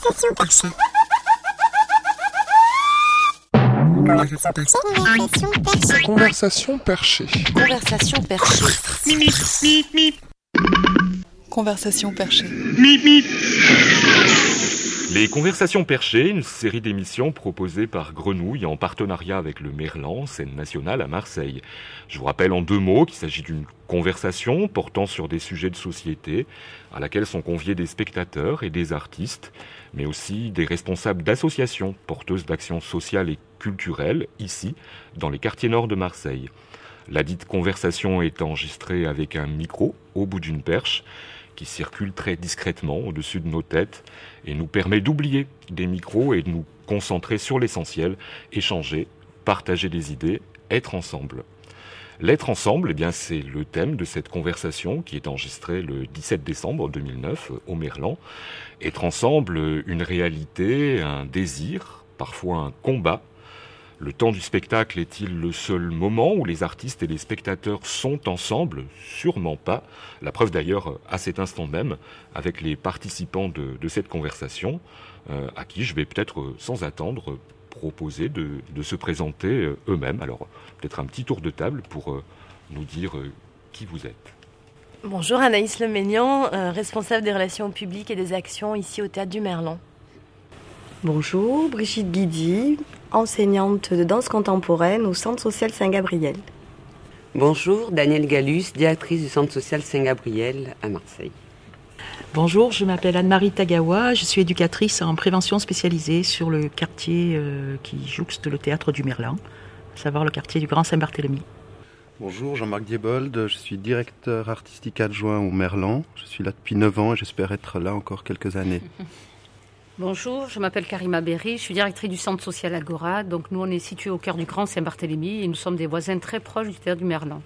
Conversation perchée. Conversation perchée. Conversation perchée. Conversation perchée. Les Conversations perchées, une série d'émissions proposées par Grenouille en partenariat avec le Merlan, scène nationale à Marseille. Je vous rappelle en 2 mots qu'il s'agit d'une conversation portant sur des sujets de société à laquelle sont conviés des spectateurs et des artistes, mais aussi des responsables d'associations porteuses d'actions sociales et culturelles, ici, dans les quartiers nord de Marseille. La dite conversation est enregistrée avec un micro au bout d'une perche qui circule très discrètement au-dessus de nos têtes et nous permet d'oublier des micros et de nous concentrer sur l'essentiel, échanger, partager des idées, être ensemble. L'être ensemble, c'est le thème de cette conversation qui est enregistrée le 17 décembre 2009 au Merlan. Être ensemble, une réalité, un désir, parfois un combat. Le temps du spectacle est-il le seul moment où les artistes et les spectateurs sont ensemble ? Sûrement pas. La preuve d'ailleurs à cet instant même avec les participants de cette conversation, à qui je vais peut-être sans attendre proposer de se présenter eux-mêmes. Alors peut-être un petit tour de table pour nous dire qui vous êtes. Bonjour, Anaïs Leménian, responsable des relations publiques et des actions ici au Théâtre du Merlan. Bonjour, Brigitte Guidi, enseignante de danse contemporaine au Centre social Saint-Gabriel. Bonjour, Danielle Gallus, directrice du Centre social Saint-Gabriel à Marseille. Bonjour, je m'appelle Anne-Marie Tagawa, je suis éducatrice en prévention spécialisée sur le quartier qui jouxte le Théâtre du Merlan, à savoir le quartier du Grand Saint-Barthélemy. Bonjour, Jean-Marc Diebold, je suis directeur artistique adjoint au Merlan. Je suis là depuis 9 ans et j'espère être là encore quelques années. Bonjour, je m'appelle Karima Berry, je suis directrice du Centre social Agora. Donc nous, on est situé au cœur du Grand Saint-Barthélemy et nous sommes des voisins très proches du Théâtre du Merlan.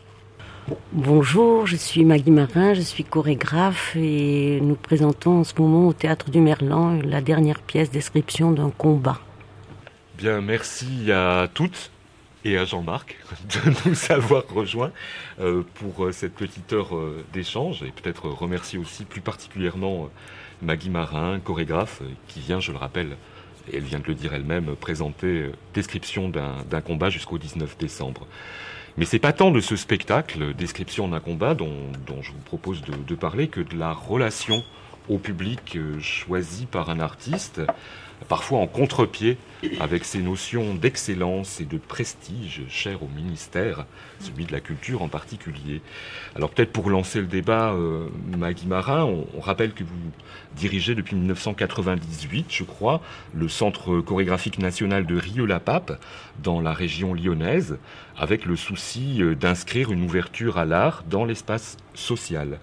Bonjour, je suis Maggie Marin, je suis chorégraphe et nous présentons en ce moment au Théâtre du Merlan la dernière pièce description d'un combat. Bien, merci à toutes et à Jean-Marc de nous avoir rejoints pour cette petite heure d'échange et peut-être remercier aussi plus particulièrement Maggie Marin, chorégraphe, qui vient, je le rappelle, et elle vient de le dire elle-même, présenter description d'un combat jusqu'au 19 décembre. Mais c'est pas tant de ce spectacle, description d'un combat, dont je vous propose de parler, que de la relation au public choisi par un artiste, parfois en contre-pied avec ces notions d'excellence et de prestige chères au ministère, celui de la culture en particulier. Alors peut-être pour lancer le débat, Maggie Marin, on rappelle que vous dirigez depuis 1998, je crois, le Centre chorégraphique national de Rieux-la-Pape, dans la région lyonnaise, avec le souci d'inscrire une ouverture à l'art dans l'espace social.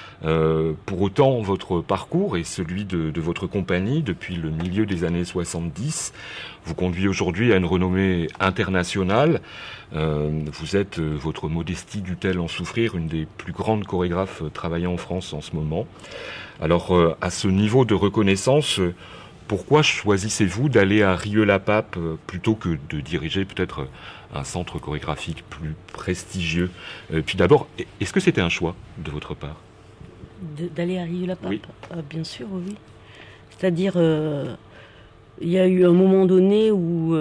Pour autant, votre parcours et celui de votre compagnie depuis le milieu des années 70 vous conduit aujourd'hui à une renommée internationale. Vous êtes, votre modestie dut-elle en souffrir, une des plus grandes chorégraphes travaillant en France en ce moment. Alors, à ce niveau de reconnaissance, pourquoi choisissez-vous d'aller à Rieux-la-Pape plutôt que de diriger peut-être un centre chorégraphique plus prestigieux ? Puis d'abord, est-ce que c'était un choix de votre part ? D'aller à Rieux-la-Pape ? Oui. Bien sûr, oui. C'est-à-dire, il y a eu un moment donné où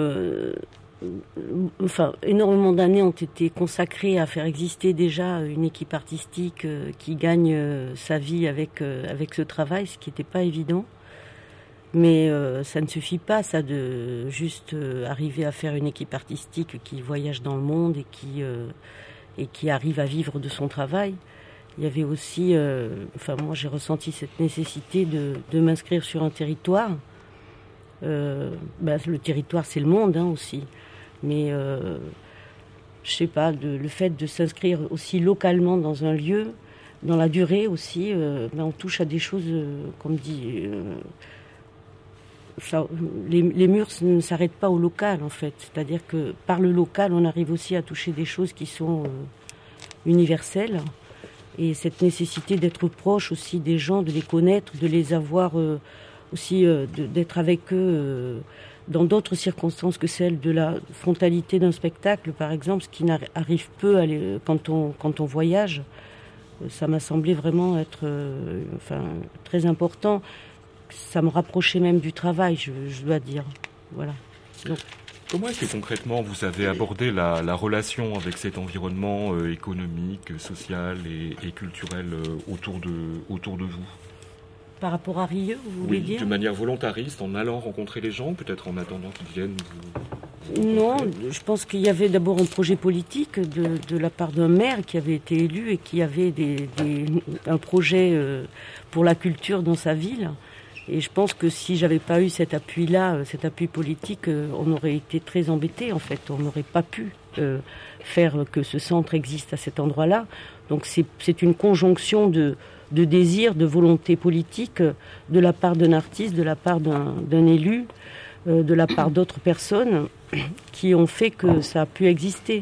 énormément d'années ont été consacrées à faire exister déjà une équipe artistique qui gagne sa vie avec ce travail, ce qui n'était pas évident. Mais ça ne suffit pas, ça, de juste arriver à faire une équipe artistique qui voyage dans le monde et qui arrive à vivre de son travail. Il y avait aussi, moi j'ai ressenti cette nécessité de m'inscrire sur un territoire. Le territoire c'est le monde aussi, mais je sais pas, le fait de s'inscrire aussi localement dans un lieu, dans la durée aussi, on touche à des choses, comme dit, les murs ne s'arrêtent pas au local en fait. C'est-à-dire que par le local on arrive aussi à toucher des choses qui sont universelles. Et cette nécessité d'être proche aussi des gens, de les connaître, de les avoir aussi, d'être avec eux dans d'autres circonstances que celles de la frontalité d'un spectacle, par exemple, ce qui arrive peu quand on voyage. Ça m'a semblé vraiment être très important. ça me rapprochait même du travail, je dois dire. Voilà. Donc, comment est-ce que concrètement vous avez abordé la relation avec cet environnement économique, social et culturel autour de vous? Par rapport à Rieux, vous voulez dire? De manière volontariste, en allant rencontrer les gens, peut-être en attendant qu'ils viennent vous Non, je pense qu'il y avait d'abord un projet politique de la part d'un maire qui avait été élu et qui avait un projet pour la culture dans sa ville. Et je pense que si j'avais pas eu cet appui-là, cet appui politique, on aurait été très embêtés en fait. On n'aurait pas pu faire que ce centre existe à cet endroit-là. Donc c'est une conjonction de désir, de volonté politique de la part d'un artiste, de la part d'un élu, de la part d'autres personnes qui ont fait que ça a pu exister.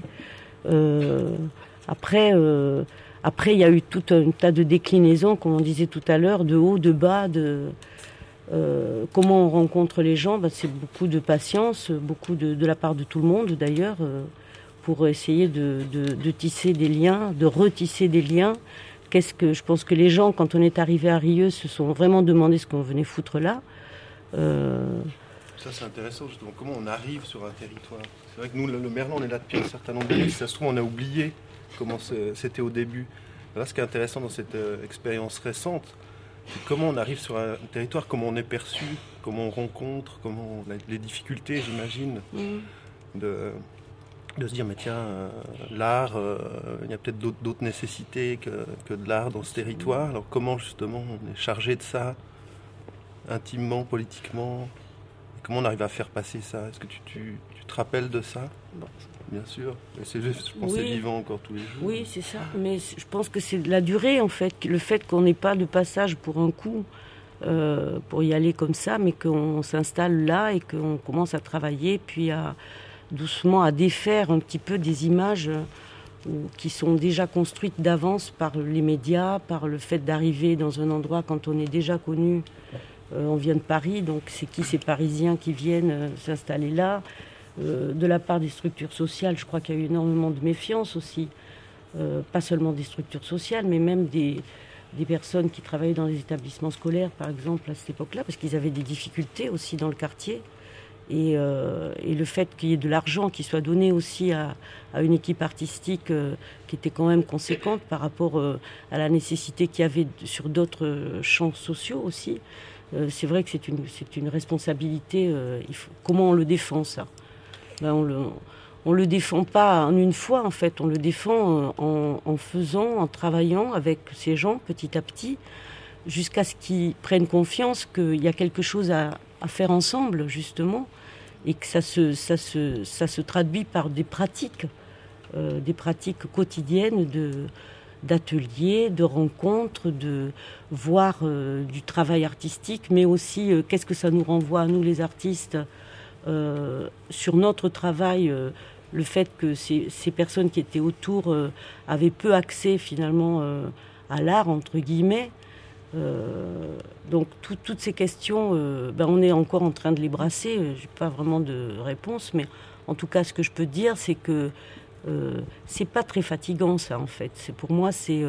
Après, il y a eu tout un tas de déclinaisons, comme on disait tout à l'heure, de haut, de bas, comment on rencontre les gens. C'est beaucoup de patience, beaucoup de la part de tout le monde d'ailleurs, pour essayer de tisser des liens, de retisser des liens. Je pense que les gens, quand on est arrivé à Rieux, se sont vraiment demandé ce qu'on venait foutre là. Ça, c'est intéressant, justement. Comment on arrive sur un territoire? C'est vrai que nous, le Merlan, on est là depuis un certain nombre d'années. Si ça se trouve, on a oublié comment c'était au début. Là, ce qui est intéressant dans cette expérience récente, c'est comment on arrive sur un territoire, comment on est perçu, comment on rencontre, les difficultés, j'imagine, de se dire, mais tiens, l'art, il y a peut-être d'autres nécessités que de l'art dans ce territoire. Alors comment, justement, on est chargé de ça, intimement, politiquement? Comment on arrive à faire passer ça? Est-ce que tu te rappelles de ça? Bien sûr. Mais je pense que c'est vivant encore tous les jours. Oui, c'est ça. Mais je pense que c'est la durée, en fait. Le fait qu'on n'ait pas de passage pour un coup, pour y aller comme ça, mais qu'on s'installe là et qu'on commence à travailler, puis doucement à défaire un petit peu des images qui sont déjà construites d'avance par les médias, par le fait d'arriver dans un endroit quand on est déjà connu. On vient de Paris, donc c'est qui ces Parisiens qui viennent s'installer là? De la part des structures sociales, je crois qu'il y a eu énormément de méfiance aussi. Pas seulement des structures sociales, mais même des personnes qui travaillaient dans les établissements scolaires, par exemple, à cette époque-là, parce qu'ils avaient des difficultés aussi dans le quartier. Et le fait qu'il y ait de l'argent qui soit donné aussi à une équipe artistique qui était quand même conséquente par rapport à la nécessité qu'il y avait sur d'autres champs sociaux aussi. C'est vrai que c'est une responsabilité. Comment on le défend, ça? On le défend pas en une fois, en fait. On le défend en faisant, en travaillant avec ces gens petit à petit, jusqu'à ce qu'ils prennent confiance qu'il y a quelque chose à faire ensemble, justement, et que ça se traduit par des pratiques quotidiennes d'ateliers, de rencontres, de voir du travail artistique, mais aussi qu'est-ce que ça nous renvoie à nous les artistes sur notre travail, le fait que ces personnes qui étaient autour avaient peu accès finalement à l'art, entre guillemets. Donc toutes ces questions, on est encore en train de les brasser. J'ai pas vraiment de réponse, mais en tout cas ce que je peux dire, c'est que c'est pas très fatigant, ça, en fait. Pour moi, c'est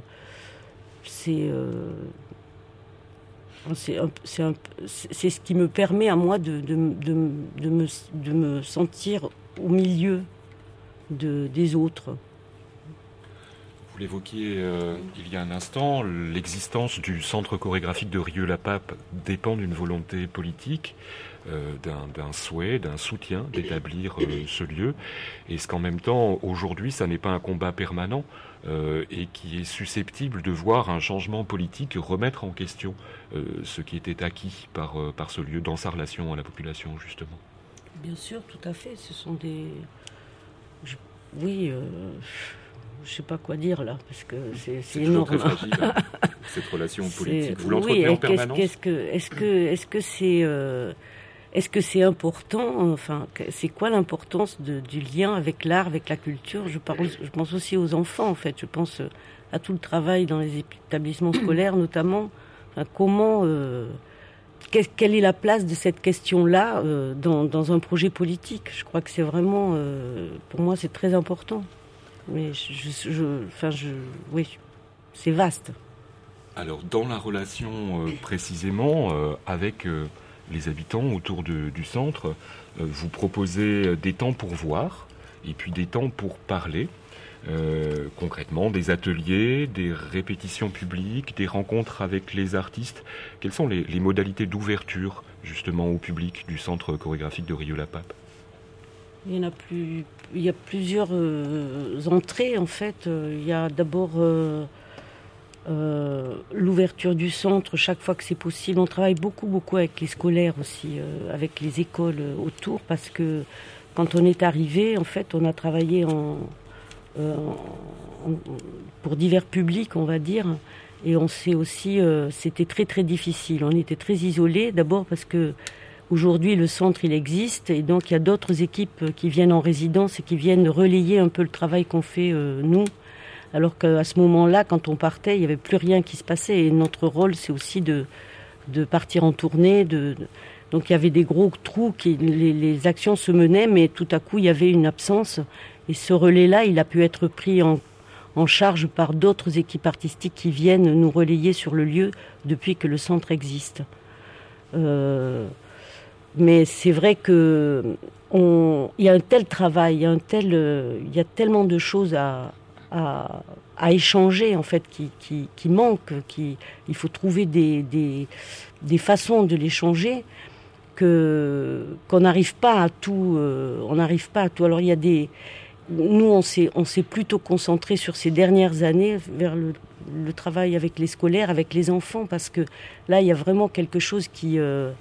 ce qui me permet à moi de me sentir au milieu des autres. Vous l'évoquiez il y a un instant, l'existence du centre chorégraphique de Rieux-la-Pape dépend d'une volonté politique, d'un souhait, d'un soutien d'établir ce lieu. Est-ce qu'en même temps, aujourd'hui, ça n'est pas un combat permanent et qui est susceptible de voir un changement politique remettre en question ce qui était acquis par ce lieu dans sa relation à la population, justement? Bien sûr, tout à fait. Ce sont des... Oui... Je ne sais pas quoi dire là, parce que c'est énorme. Très fragile, cette relation politique. Vous l'entretenez en permanence. Est-ce que c'est important? Enfin, c'est quoi l'importance du lien avec l'art, avec la culture? Je pense aussi aux enfants, en fait. Je pense à tout le travail dans les établissements scolaires, notamment. Enfin, quelle est la place de cette question-là dans un projet politique? Je crois que c'est vraiment, pour moi, c'est très important. Mais oui, c'est vaste. Alors, dans la relation précisément avec les habitants autour du centre, vous proposez des temps pour voir et puis des temps pour parler. Concrètement, des ateliers, des répétitions publiques, des rencontres avec les artistes. Quelles sont les modalités d'ouverture justement au public du centre chorégraphique de Rieux-la-Pape ? Il y a plusieurs entrées en fait. Il y a d'abord l'ouverture du centre chaque fois que c'est possible. On travaille beaucoup avec les scolaires aussi, avec les écoles autour, parce que quand on est arrivé, en fait, on a travaillé pour divers publics, on va dire, et on sait aussi, c'était très difficile. On était très isolés, d'abord parce que aujourd'hui le centre il existe, et donc il y a d'autres équipes qui viennent en résidence et qui viennent relayer un peu le travail qu'on fait nous. Alors qu'à ce moment-là, quand on partait, il n'y avait plus rien qui se passait. Et notre rôle, c'est aussi de partir en tournée. Donc il y avait des gros trous, les actions se menaient, mais tout à coup, il y avait une absence. Et ce relais-là, il a pu être pris en charge par d'autres équipes artistiques qui viennent nous relayer sur le lieu depuis que le centre existe. Mais c'est vrai qu'il y a un tel travail, il y a tellement de choses à échanger en fait qui manquent, il faut trouver des façons de l'échanger qu'on n'arrive pas à tout. Alors il y a nous on s'est plutôt concentré sur ces dernières années vers le travail avec les scolaires, avec les enfants, parce que là il y a vraiment quelque chose qui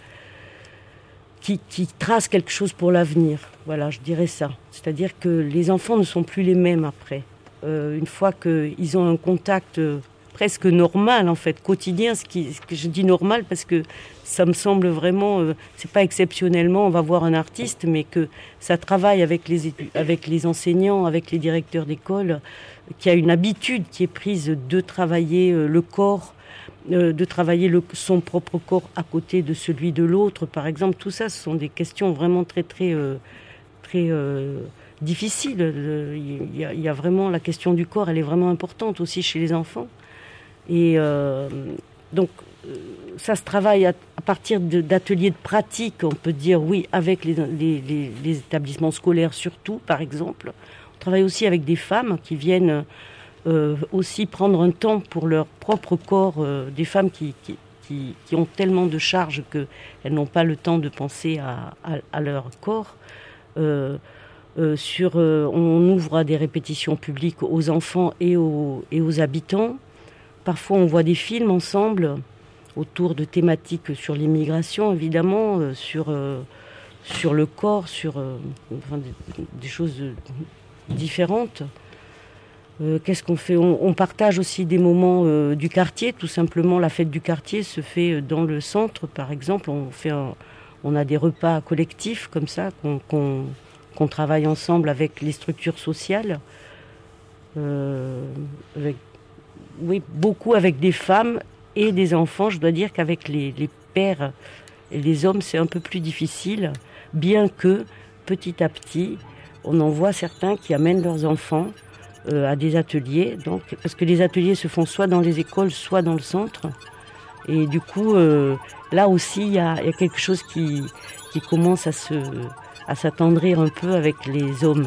trace quelque chose pour l'avenir. Voilà, je dirais ça. C'est-à-dire que les enfants ne sont plus les mêmes après. Une fois qu'ils ont un contact presque normal, en fait, quotidien, ce que je dis normal parce que ça me semble vraiment, c'est pas exceptionnellement, on va voir un artiste, mais que ça travaille avec les enseignants, avec les directeurs d'école, qui a une habitude qui est prise de travailler le corps, de travailler son propre corps à côté de celui de l'autre, par exemple. Tout ça, ce sont des questions vraiment très difficiles. Il y a vraiment la question du corps, elle est vraiment importante aussi chez les enfants. Et donc, ça se travaille à partir d'ateliers de pratique, on peut dire, oui, avec les établissements scolaires surtout, par exemple. On travaille aussi avec des femmes qui viennent aussi prendre un temps pour leur propre corps, des femmes qui ont tellement de charges qu'elles n'ont pas le temps de penser à leur corps. On ouvre à des répétitions publiques aux enfants et aux habitants. Parfois, on voit des films ensemble autour de thématiques sur l'immigration, évidemment, sur le corps, des choses différentes. Qu'est-ce qu'on fait ? On partage aussi des moments du quartier. Tout simplement, la fête du quartier se fait dans le centre, par exemple. On a des repas collectifs comme ça qu'on travaille ensemble avec les structures sociales. Beaucoup avec des femmes et des enfants. Je dois dire qu'avec les pères et les hommes, c'est un peu plus difficile, bien que petit à petit, on en voit certains qui amènent leurs enfants à des ateliers, donc, parce que les ateliers se font soit dans les écoles, soit dans le centre. Et du coup, là aussi, il y a quelque chose qui commence à s'attendrir un peu avec les hommes.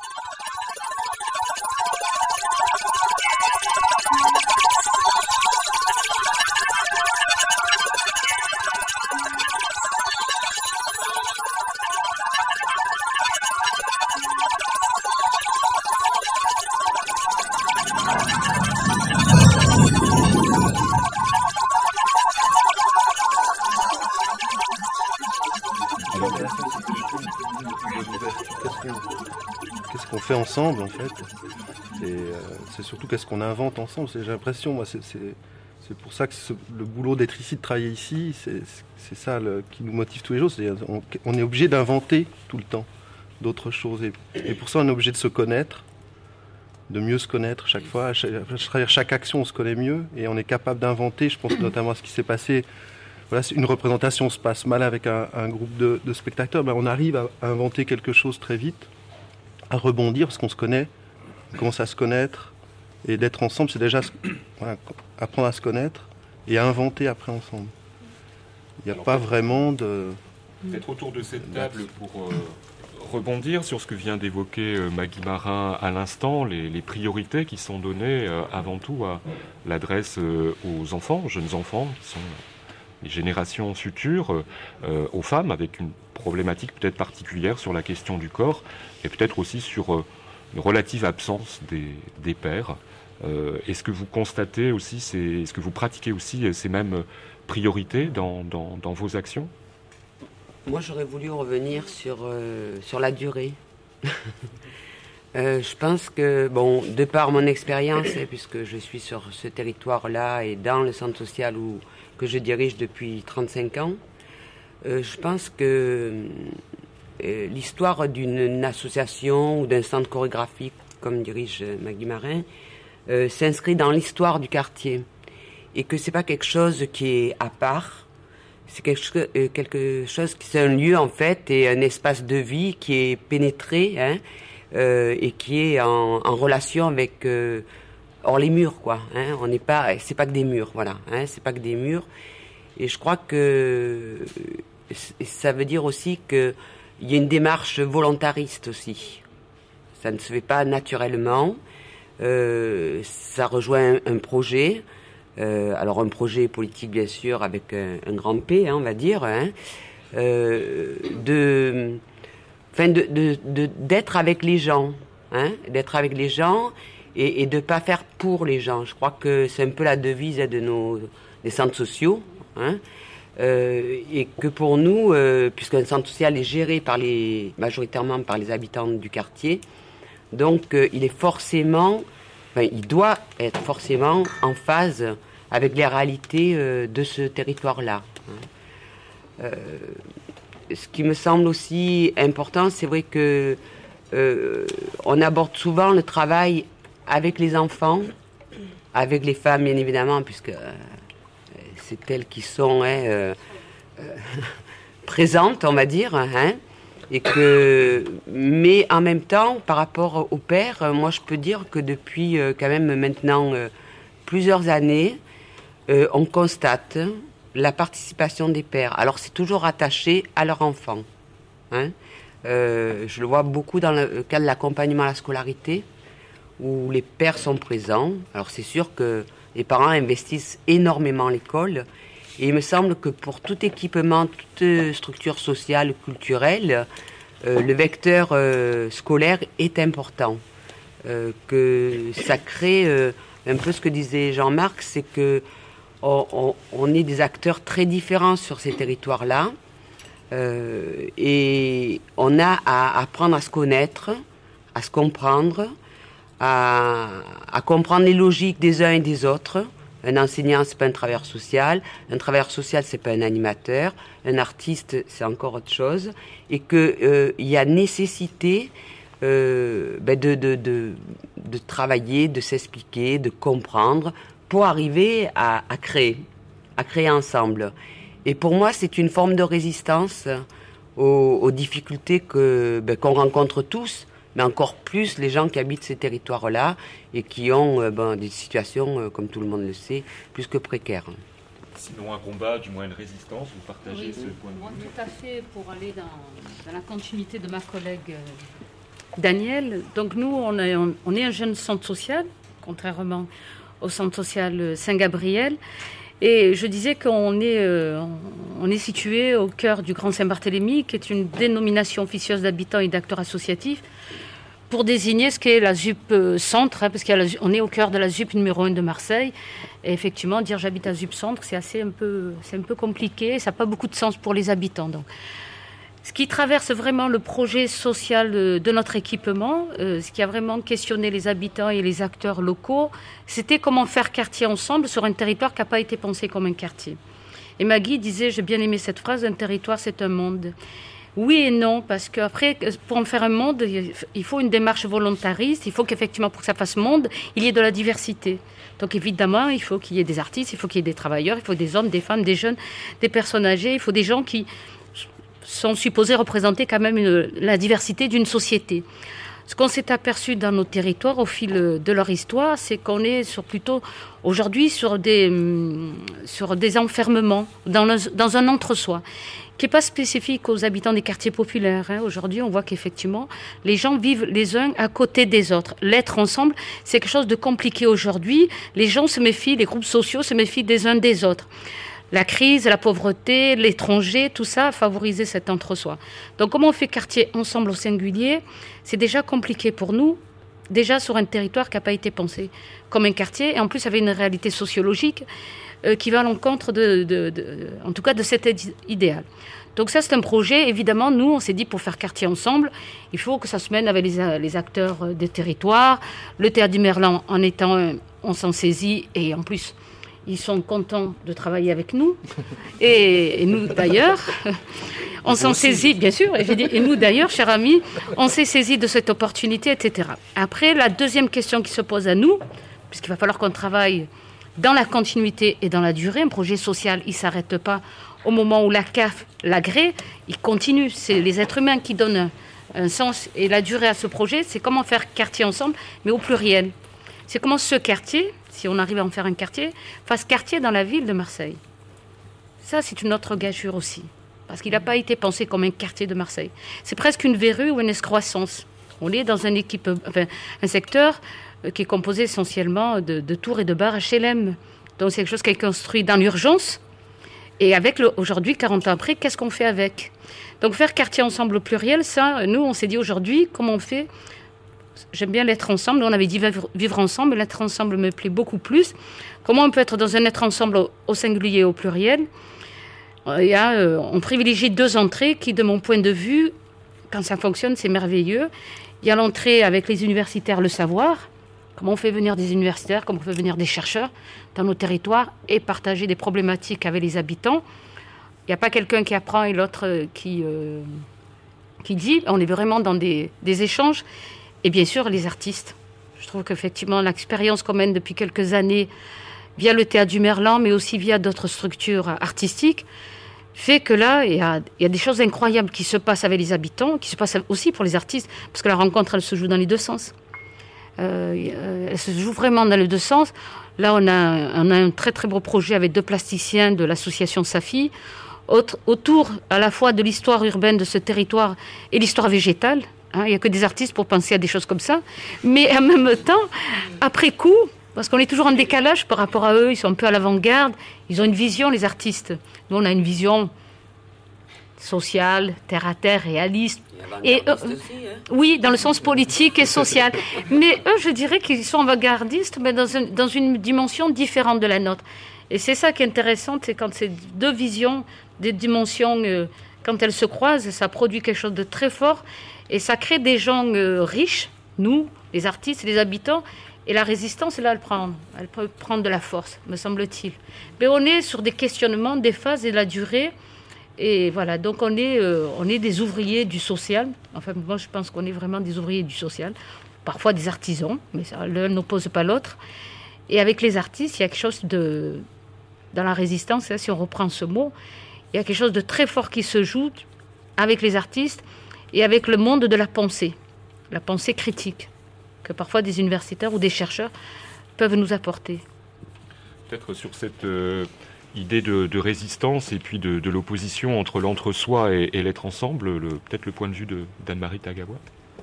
Qu'est-ce qu'on fait ensemble en fait, et c'est surtout qu'est-ce qu'on invente ensemble. J'ai l'impression, moi, c'est pour ça que le boulot d'être ici, de travailler ici, c'est ça qui nous motive tous les jours. On est obligé d'inventer tout le temps d'autres choses, et pour ça on est obligé de se connaître, de mieux se connaître chaque fois. Chaque action on se connaît mieux et on est capable d'inventer. Je pense notamment à ce qui s'est passé. Voilà, une représentation se passe mal avec un groupe de spectateurs, on arrive à inventer quelque chose très vite, à rebondir parce qu'on se connaît, on commence à se connaître, et d'être ensemble, c'est déjà apprendre à se connaître. et à inventer après ensemble. Il n'y a pas vraiment de... Peut-être autour de cette table pour rebondir sur ce que vient d'évoquer Maggie Marin à l'instant, les priorités qui sont données avant tout à l'adresse aux enfants, aux jeunes enfants, qui sont les générations futures, aux femmes, avec une problématique peut-être particulière sur la question du corps, et peut-être aussi sur une relative absence des pères. Est-ce que vous constatez aussi, est-ce que vous pratiquez aussi ces mêmes priorités dans vos actions ? Moi, j'aurais voulu revenir sur la durée. Je pense que, de par mon expérience, puisque je suis sur ce territoire-là et dans le centre social que je dirige depuis 35 ans, je pense que l'histoire d'une association ou d'un centre chorégraphique, comme dirige Maggie Marin, s'inscrit dans l'histoire du quartier. Et que c'est pas quelque chose qui est à part. C'est quelque chose qui c'est un lieu en fait et un espace de vie qui est pénétré et qui est en relation avec hors les murs quoi. On n'est pas, c'est pas que des murs voilà. C'est pas que des murs. Et je crois que ça veut dire aussi que il y a une démarche volontariste aussi. Ça ne se fait pas naturellement. Ça rejoint un projet. Alors un projet politique bien sûr avec un grand P, on va dire, d'être avec les gens, d'être avec les gens et de pas faire pour les gens. Je crois que c'est un peu la devise des centres sociaux, et que pour nous, puisqu'un centre social est géré majoritairement par les habitants du quartier, donc il doit être forcément en phase avec les réalités de ce territoire-là. Ce qui me semble aussi important, c'est vrai que on aborde souvent le travail avec les enfants, avec les femmes bien évidemment, puisque c'est elles qui sont présentes, on va dire. Mais en même temps, par rapport au père, moi je peux dire que depuis quand même maintenant plusieurs années, on constate la participation des pères. Alors c'est toujours attaché à leur enfant. Je le vois beaucoup dans le cadre de l'accompagnement à la scolarité, où les pères sont présents. Alors c'est sûr que les parents investissent énormément l'école. Et il me semble que pour tout équipement, toute structure sociale, culturelle, le vecteur scolaire est important. Que ça crée un peu ce que disait Jean-Marc, c'est que on est des acteurs très différents sur ces territoires-là. Et on a à apprendre à se connaître, à se comprendre, à comprendre les logiques des uns et des autres. Un enseignant, c'est pas un travailleur social. Un travailleur social, c'est pas un animateur. Un artiste, c'est encore autre chose. Et que il y a nécessité de travailler, de s'expliquer, de comprendre pour arriver à créer ensemble. Et pour moi, c'est une forme de résistance aux difficultés qu'on rencontre tous, mais encore plus les gens qui habitent ces territoires-là et qui ont des situations, comme tout le monde le sait, plus que précaires. Sinon un combat, du moins une résistance, vous partagez ce point de vue ? Moi, tout à fait, pour aller dans la continuité de ma collègue Danielle. Donc nous, on est un jeune centre social, contrairement au centre social Saint-Gabriel. Et je disais qu'on est situé au cœur du Grand Saint-Barthélemy, qui est une dénomination officieuse d'habitants et d'acteurs associatifs, pour désigner ce qu'est la ZUP Centre, parce qu'on est au cœur de la ZUP numéro 1 de Marseille. Et effectivement, dire j'habite à ZUP Centre, c'est un peu compliqué, ça n'a pas beaucoup de sens pour les habitants. Donc, ce qui traverse vraiment le projet social de notre équipement, ce qui a vraiment questionné les habitants et les acteurs locaux, c'était comment faire quartier ensemble sur un territoire qui n'a pas été pensé comme un quartier. Et Maggie disait, j'ai bien aimé cette phrase, un territoire c'est un monde. Oui et non, parce qu'après, pour en faire un monde, il faut une démarche volontariste, il faut qu'effectivement, pour que ça fasse monde, il y ait de la diversité. Donc évidemment, il faut qu'il y ait des artistes, il faut qu'il y ait des travailleurs, il faut des hommes, des femmes, des jeunes, des personnes âgées, il faut des gens qui sont supposés représenter quand même la diversité d'une société. Ce qu'on s'est aperçu dans nos territoires au fil de leur histoire, c'est qu'on est aujourd'hui sur des enfermements, dans un entre-soi, qui n'est pas spécifique aux habitants des quartiers populaires. Aujourd'hui, on voit qu'effectivement, les gens vivent les uns à côté des autres. L'être ensemble, c'est quelque chose de compliqué aujourd'hui. Les gens se méfient, les groupes sociaux se méfient des uns des autres. La crise, la pauvreté, l'étranger, tout ça a favorisé cet entre-soi. Donc comment on fait quartier ensemble au singulier? C'est déjà compliqué pour nous, déjà sur un territoire qui n'a pas été pensé comme un quartier, et en plus avec une réalité sociologique qui va à l'encontre en tout cas de cet idéal. Donc ça, c'est un projet. Évidemment, nous, on s'est dit, pour faire quartier ensemble, il faut que ça se mène avec les acteurs des territoires. Le Théâtre du Merlan, en étant un, on s'en saisit, et en plus... Ils sont contents de travailler avec nous. Et nous, d'ailleurs, on s'en saisit, bien sûr. Et nous, d'ailleurs, chers amis, on s'est saisi de cette opportunité, etc. Après, la deuxième question qui se pose à nous, puisqu'il va falloir qu'on travaille dans la continuité et dans la durée, un projet social, il ne s'arrête pas au moment où la CAF l'agrée, il continue. C'est les êtres humains qui donnent un sens et la durée à ce projet. C'est comment faire quartier ensemble, mais au pluriel. C'est comment ce quartier, si on arrive à en faire un quartier, fasse quartier dans la ville de Marseille. Ça, c'est une autre gageure aussi, parce qu'il n'a pas été pensé comme un quartier de Marseille. C'est presque une verrue ou une excroissance. On est dans un secteur qui est composé essentiellement de tours et de bars HLM. Donc c'est quelque chose qui est construit dans l'urgence. Et avec aujourd'hui, 40 ans après, qu'est-ce qu'on fait avec? Donc faire quartier ensemble au pluriel, ça, nous, on s'est dit aujourd'hui, comment on fait? J'aime bien l'être ensemble. On avait dit vivre ensemble, mais l'être ensemble me plaît beaucoup plus. Comment on peut être dans un être ensemble au singulier et au pluriel? On privilégie 2 entrées qui, de mon point de vue, quand ça fonctionne, c'est merveilleux. Il y a l'entrée avec les universitaires, le savoir. Comment on fait venir des universitaires, comment on fait venir des chercheurs dans nos territoires et partager des problématiques avec les habitants. Il n'y a pas quelqu'un qui apprend et l'autre qui dit. On est vraiment dans des échanges. Et bien sûr, les artistes. Je trouve qu'effectivement, l'expérience qu'on mène depuis quelques années via le Théâtre du Merlan, mais aussi via d'autres structures artistiques, fait que là, il y a des choses incroyables qui se passent avec les habitants, qui se passent aussi pour les artistes, parce que la rencontre, elle se joue dans les 2 sens. Elle se joue vraiment dans les 2 sens. Là, on a un très très beau projet avec 2 plasticiens de l'association Safi, autour à la fois de l'histoire urbaine de ce territoire et l'histoire végétale. Il n'y a que des artistes pour penser à des choses comme ça. Mais en même temps, après coup, parce qu'on est toujours en décalage par rapport à eux, ils sont un peu à l'avant-garde, ils ont une vision, les artistes. Nous, on a une vision sociale, terre-à-terre, réaliste. Et aussi, oui, dans le sens politique et social. Mais eux, je dirais qu'ils sont avant-gardistes, mais dans une dimension différente de la nôtre. Et c'est ça qui est intéressant, c'est quand ces 2 visions, des dimensions, quand elles se croisent, ça produit quelque chose de très fort. Et ça crée des gens riches, nous, les artistes, les habitants, et la résistance, là, elle peut prendre de la force, me semble-t-il. Mais on est sur des questionnements, des phases et de la durée, et voilà, donc on est des ouvriers du social. Enfin, moi, je pense qu'on est vraiment des ouvriers du social, parfois des artisans, mais l'un n'oppose pas l'autre. Et avec les artistes, il y a quelque chose dans la résistance, si on reprend ce mot, il y a quelque chose de très fort qui se joue avec les artistes, et avec le monde de la pensée critique, que parfois des universitaires ou des chercheurs peuvent nous apporter. Peut-être sur cette idée de résistance et puis de l'opposition entre l'entre-soi et l'être ensemble, peut-être le point de vue d'Anne-Marie Tagawa.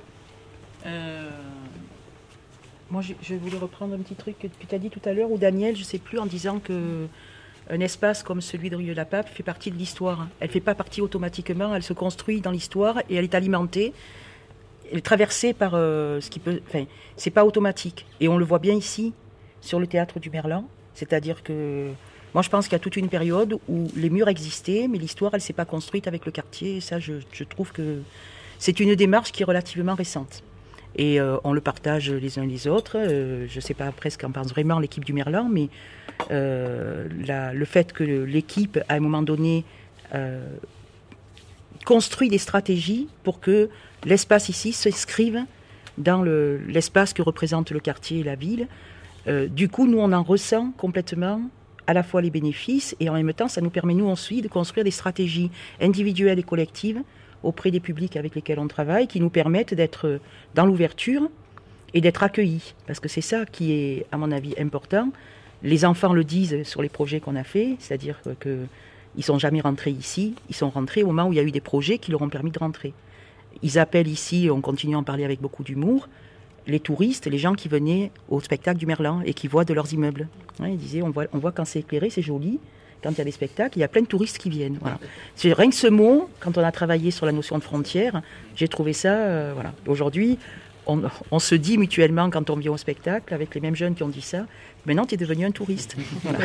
Moi, je voulais reprendre un petit truc que tu as dit tout à l'heure, ou Daniel, je ne sais plus, en disant que un espace comme celui de Rue de la Pape fait partie de l'histoire. Elle ne fait pas partie automatiquement, elle se construit dans l'histoire et elle est alimentée, elle est traversée par ce qui peut... Enfin, c'est pas automatique. Et on le voit bien ici, sur le Théâtre du Merlan. C'est-à-dire que... Moi, je pense qu'il y a toute une période où les murs existaient, mais l'histoire, elle ne s'est pas construite avec le quartier. Et ça, je trouve que c'est une démarche qui est relativement récente. Et on le partage les uns les autres. Je ne sais pas après ce qu'en pense vraiment l'équipe du Merlan, mais le fait que l'équipe, à un moment donné, construit des stratégies pour que l'espace ici s'inscrive dans l'espace que représente le quartier et la ville. Du coup, nous, on en ressent complètement à la fois les bénéfices et en même temps, ça nous permet, nous, ensuite, de construire des stratégies individuelles et collectives auprès des publics avec lesquels on travaille, qui nous permettent d'être dans l'ouverture et d'être accueillis. Parce que c'est ça qui est, à mon avis, important. Les enfants le disent sur les projets qu'on a faits, c'est-à-dire qu'ils ne sont jamais rentrés ici, ils sont rentrés au moment où il y a eu des projets qui leur ont permis de rentrer. Ils appellent ici, on continue à en parler avec beaucoup d'humour, les touristes, les gens qui venaient au spectacle du Merlan et qui voient de leurs immeubles. Ouais, ils disaient, on voit quand c'est éclairé, c'est joli. Quand il y a des spectacles, il y a plein de touristes qui viennent. Voilà. C'est rien que ce mot, quand on a travaillé sur la notion de frontière, j'ai trouvé ça... voilà. Aujourd'hui, on se dit mutuellement quand on vient au spectacle, avec les mêmes jeunes qui ont dit ça, maintenant tu es devenu un touriste. Voilà.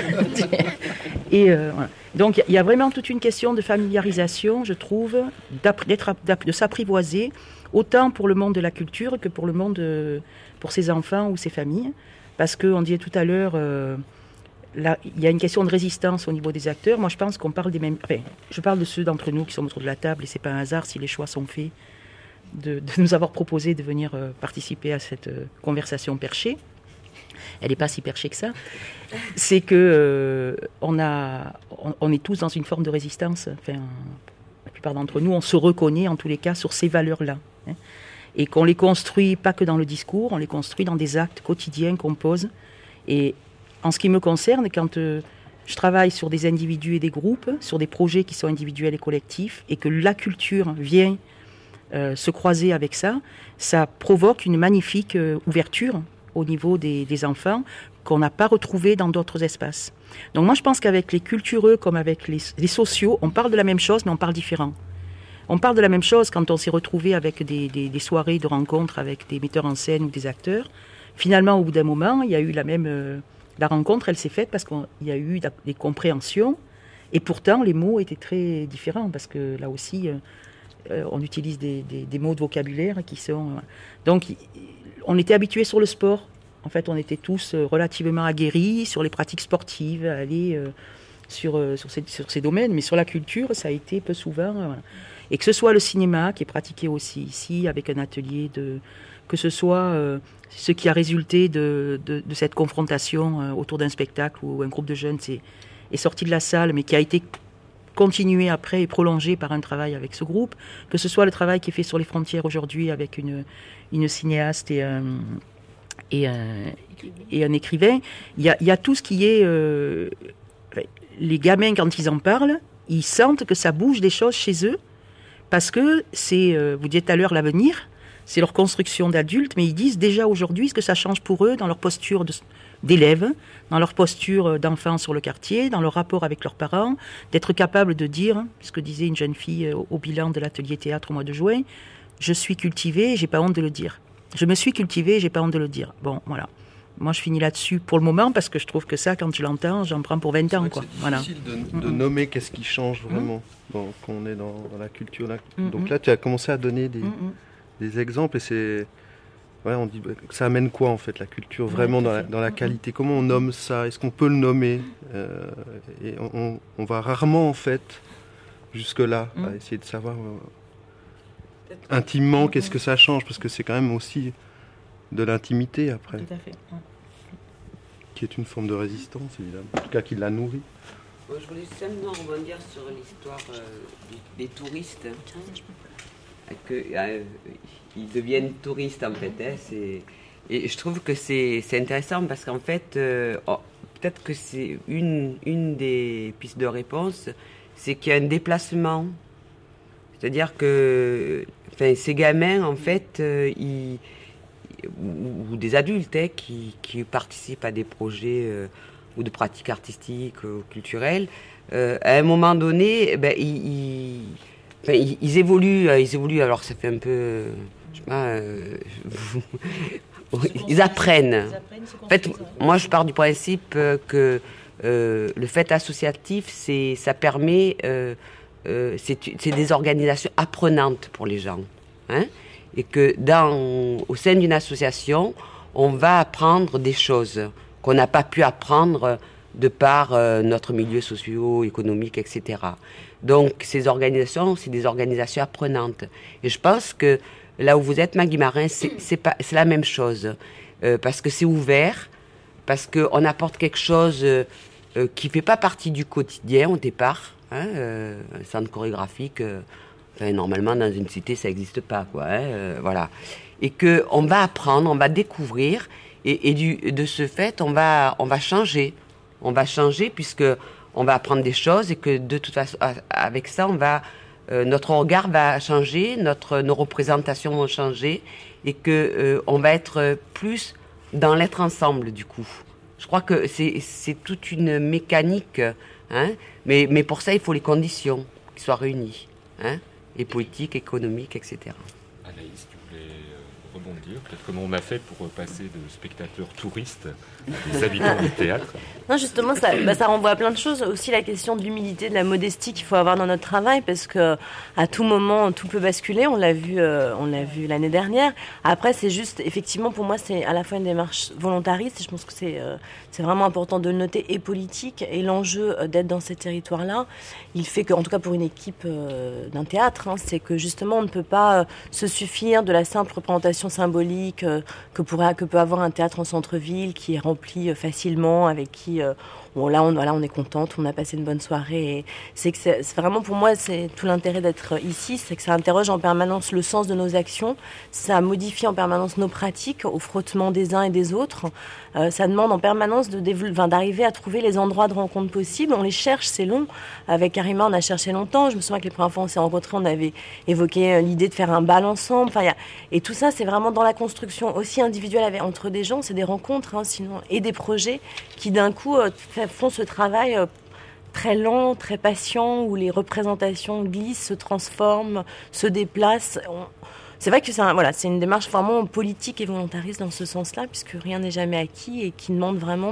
Et voilà. Donc il y a vraiment toute une question de familiarisation, je trouve, de s'apprivoiser, autant pour le monde de la culture que pour le monde, pour ses enfants ou ses familles. Parce qu'on disait tout à l'heure... Là, il y a une question de résistance au niveau des acteurs. Moi, je pense qu'on parle des mêmes... Enfin, je parle de ceux d'entre nous qui sont autour de la table, et c'est pas un hasard si les choix sont faits de nous avoir proposé de venir participer à cette conversation perchée. Elle n'est pas si perchée que ça. C'est que on est tous dans une forme de résistance. Enfin, la plupart d'entre nous, on se reconnaît en tous les cas sur ces valeurs-là. Hein, et qu'on les construit pas que dans le discours, on les construit dans des actes quotidiens qu'on pose. Et en ce qui me concerne, quand je travaille sur des individus et des groupes, sur des projets qui sont individuels et collectifs, et que la culture vient se croiser avec ça, ça provoque une magnifique ouverture au niveau des enfants qu'on n'a pas retrouvée dans d'autres espaces. Donc moi, je pense qu'avec les cultureux comme avec les sociaux, on parle de la même chose, mais on parle différent. On parle de la même chose quand on s'est retrouvé avec des soirées de rencontres avec des metteurs en scène ou des acteurs. Finalement, au bout d'un moment, il y a eu la rencontre, elle s'est faite parce qu'il y a eu des compréhensions, et pourtant les mots étaient très différents, parce que là aussi, on utilise des mots de vocabulaire qui sont... Donc, on était habitués sur le sport. En fait, on était tous relativement aguerris sur les pratiques sportives, à aller sur ces domaines, mais sur la culture, ça a été peu souvent... Voilà. Et que ce soit le cinéma, qui est pratiqué aussi ici, avec un atelier que ce soit ce qui a résulté de cette confrontation autour d'un spectacle où un groupe de jeunes est sorti de la salle, mais qui a été continué après et prolongé par un travail avec ce groupe, que ce soit le travail qui est fait sur les frontières aujourd'hui avec une cinéaste et un écrivain. Il y a tout ce qui est... les gamins, quand ils en parlent, ils sentent que ça bouge des choses chez eux, parce que c'est, vous disiez tout à l'heure, l'avenir, c'est leur construction d'adultes, mais ils disent déjà aujourd'hui ce que ça change pour eux dans leur posture d'élèves, dans leur posture d'enfants sur le quartier, dans leur rapport avec leurs parents, d'être capable de dire, ce que disait une jeune fille au bilan de l'atelier théâtre au mois de juin, je suis cultivée, j'ai pas honte de le dire. Je me suis cultivée, j'ai pas honte de le dire. Bon, voilà. Moi, je finis là-dessus pour le moment, parce que je trouve que ça, quand je l'entends, j'en prends pour 20 ans. Quoi. C'est difficile de nommer qu'est-ce qui change vraiment quand on est dans la culture. Donc là, tu as commencé à donner des exemples, et c'est... Ouais, on dit que ça amène quoi, en fait, la culture, vraiment dans la qualité? Comment on nomme ça? Est-ce qu'on peut le nommer? Et on va rarement, en fait, jusque-là, à essayer de savoir intimement qu'est-ce que ça change, parce que c'est quand même aussi... de l'intimité après, tout à fait. Qui est une forme de résistance évidemment, en tout cas qui la nourrit. Je voulais simplement rebondir sur l'histoire des touristes, qu'ils deviennent touristes en fait. Et je trouve que c'est intéressant parce qu'en fait, peut-être que c'est une des pistes de réponse, c'est qu'il y a un déplacement. C'est-à-dire que ces gamins, en fait, ou des adultes qui participent à des projets ou de pratiques artistiques ou culturelles, à un moment donné, ils évoluent. Alors ça fait un peu, je sais pas, ils apprennent. En fait, moi je pars du principe que le fait associatif, ça permet, c'est des organisations apprenantes pour les gens, hein. Et que au sein d'une association, on va apprendre des choses qu'on n'a pas pu apprendre de par notre milieu socio-économique, etc. Donc, ces organisations, c'est des organisations apprenantes. Et je pense que là où vous êtes, Maggie Marin, c'est la même chose. Parce que c'est ouvert, parce qu'on apporte quelque chose qui ne fait pas partie du quotidien au départ. Un centre chorégraphique... Enfin, normalement, dans une cité, ça n'existe pas, quoi. Voilà. Et qu'on va apprendre, on va découvrir, et de ce fait, on va changer. On va changer puisque on va apprendre des choses et que de toute façon, avec ça, notre regard va changer, nos représentations vont changer et que on va être plus dans l'être ensemble du coup. Je crois que c'est toute une mécanique, hein, mais pour ça, il faut les conditions qui soient réunies, hein, et politiques, économiques, etc. Anaïs, tu voulais rebondir, peut-être comment on a fait pour passer de spectateurs touristes à des habitants du théâtre? Non, justement, ça renvoie à plein de choses. Aussi la question de l'humilité, de la modestie qu'il faut avoir dans notre travail, parce que à tout moment, tout peut basculer. On l'a vu l'année dernière. Après, c'est juste, effectivement, pour moi, c'est à la fois une démarche volontariste. Et je pense que c'est vraiment important de le noter, et politique. Et l'enjeu d'être dans ces territoires-là, il fait que, en tout cas pour une équipe d'un théâtre, hein, c'est que justement, on ne peut pas se suffire de la simple représentation symbolique que peut avoir un théâtre en centre-ville qui est rempli facilement, avec qui on est contente, on a passé une bonne soirée. Et c'est vraiment, pour moi, c'est tout l'intérêt d'être ici, c'est que ça interroge en permanence le sens de nos actions, ça modifie en permanence nos pratiques au frottement des uns et des autres. Ça demande en permanence d'arriver à trouver les endroits de rencontre possibles. On les cherche, c'est long. Avec Karima, on a cherché longtemps. Je me souviens que les premières fois on s'est rencontrés, on avait évoqué l'idée de faire un bal ensemble. Et tout ça, c'est vraiment dans la construction aussi individuelle entre des gens. C'est des rencontres, hein, sinon, et des projets qui d'un coup font ce travail très lent, très patient, où les représentations glissent, se transforment, se déplacent. C'est vrai que c'est une démarche vraiment politique et volontariste dans ce sens-là, puisque rien n'est jamais acquis et qui demande vraiment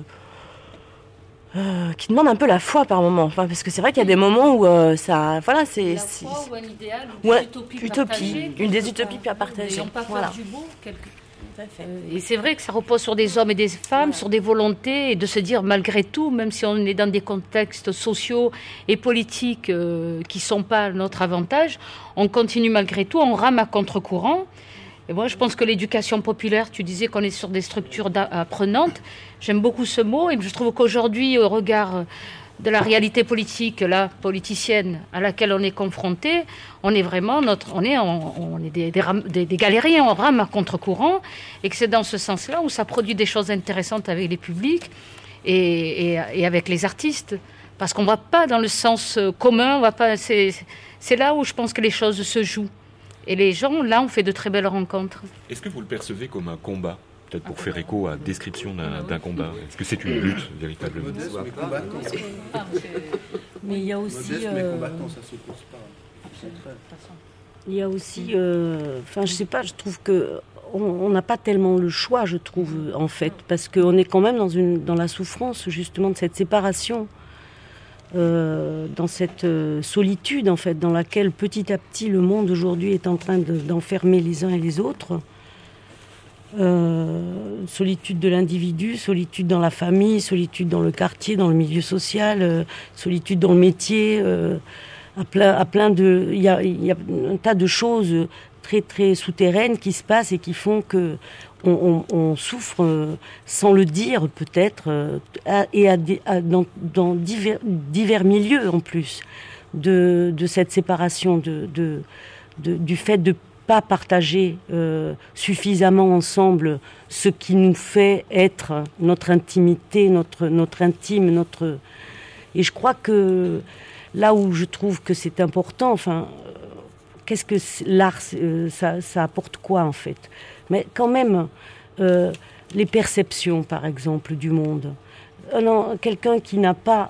qui demande un peu la foi par moment. Enfin, parce que c'est vrai qu'il y a des moments où c'est la foi ou un idéal ou une utopie partagée, une des utopies à partager. N'ayons pas peur du beau. Et c'est vrai que ça repose sur des hommes et des femmes, sur des volontés, et de se dire malgré tout, même si on est dans des contextes sociaux et politiques qui ne sont pas à notre avantage, on continue malgré tout, on rame à contre-courant. Et moi, je pense que l'éducation populaire, tu disais qu'on est sur des structures apprenantes. J'aime beaucoup ce mot, et je trouve qu'aujourd'hui, au regard de la réalité politique, la politicienne à laquelle on est confronté, on est vraiment des galériens, on rame à contre-courant, et que c'est dans ce sens-là où ça produit des choses intéressantes avec les publics et avec les artistes, parce qu'on ne va pas dans le sens commun, c'est là où je pense que les choses se jouent. Et les gens, là, ont fait de très belles rencontres. Est-ce que vous le percevez comme un combat ? Peut-être pour faire écho à la description d'un combat. Est-ce que c'est une lutte, véritablement ? Mais il y a aussi... Il y a aussi... je sais pas, je trouve que on n'a pas tellement le choix, je trouve, en fait, parce qu'on est quand même dans la souffrance, justement, de cette séparation. Dans cette solitude, en fait, dans laquelle petit à petit le monde aujourd'hui est en train d'enfermer les uns et les autres. Solitude de l'individu, solitude dans la famille, solitude dans le quartier, dans le milieu social, solitude dans le métier. Il y a un tas de choses très très souterraines qui se passent et qui font que on souffre sans le dire peut-être dans divers milieux en plus de cette séparation du fait de pas partager suffisamment ensemble ce qui nous fait être notre intimité, notre intime, et je crois que là où je trouve que c'est important, qu'est-ce que l'art, ça apporte quoi en fait ? Mais quand même, les perceptions, par exemple, du monde. Quelqu'un qui n'a pas...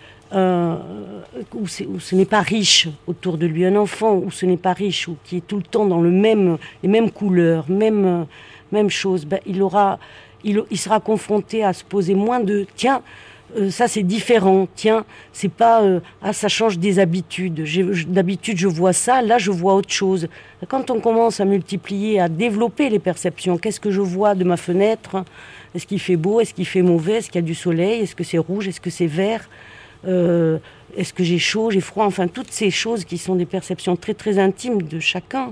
où ce n'est pas riche autour de lui, un enfant où ce n'est pas riche, ou qui est tout le temps dans les mêmes couleurs, même chose, il sera confronté à se poser moins de... Tiens, ça c'est différent, tiens, c'est pas ça change des habitudes. D'habitude je vois ça, là je vois autre chose. Quand on commence à multiplier, à développer les perceptions, qu'est-ce que je vois de ma fenêtre ? Est-ce qu'il fait beau ? Est-ce qu'il fait mauvais ? Est-ce qu'il y a du soleil ? Est-ce que c'est rouge ? Est-ce que c'est vert ? Est-ce que j'ai chaud, j'ai froid ? Enfin, toutes ces choses qui sont des perceptions très très intimes de chacun.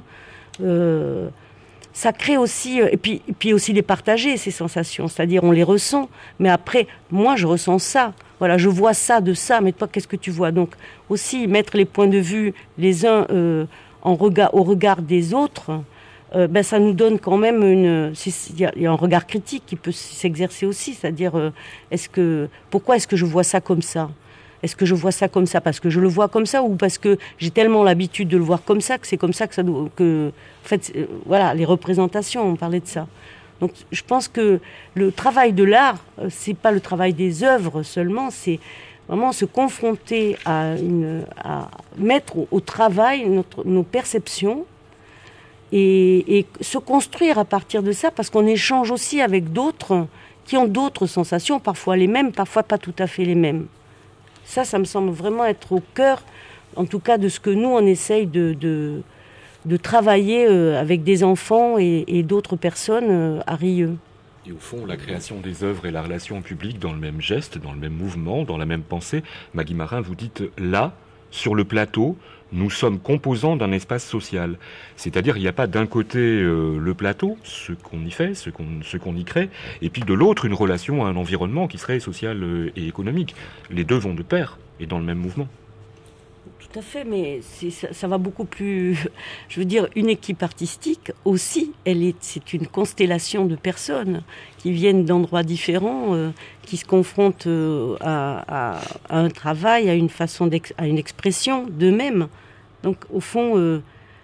Ça crée aussi, et puis aussi les partager, ces sensations, c'est-à-dire on les ressent, mais après, moi je ressens ça, voilà, je vois ça de ça, mais toi, qu'est-ce que tu vois? Donc, aussi, mettre les points de vue les uns au regard des autres, ça nous donne quand même il y a un regard critique qui peut s'exercer aussi, c'est-à-dire, pourquoi est-ce que je vois ça comme ça? Est-ce que je vois ça comme ça parce que je le vois comme ça ou parce que j'ai tellement l'habitude de le voir comme ça que c'est comme ça que ça doit... En fait, voilà, les représentations, on parlait de ça. Donc je pense que le travail de l'art, c'est pas le travail des œuvres seulement, c'est vraiment se confronter à mettre au travail nos perceptions et se construire à partir de ça, parce qu'on échange aussi avec d'autres qui ont d'autres sensations, parfois les mêmes, parfois pas tout à fait les mêmes. Ça me semble vraiment être au cœur, en tout cas, de ce que nous, on essaye de travailler avec des enfants et d'autres personnes à Rieux. Et au fond, la création des œuvres et la relation au public dans le même geste, dans le même mouvement, dans la même pensée. Maggie Marin, vous dites là, sur le plateau, nous sommes composants d'un espace social. C'est-à-dire, il n'y a pas d'un côté le plateau, ce qu'on y fait, ce qu'on y crée, et puis de l'autre, une relation à un environnement qui serait social et économique. Les deux vont de pair et dans le même mouvement. Tout à fait, mais ça va beaucoup plus... Je veux dire, une équipe artistique aussi, c'est une constellation de personnes qui viennent d'endroits différents, qui se confrontent à un travail, à une façon à une expression d'eux-mêmes. Donc, au fond,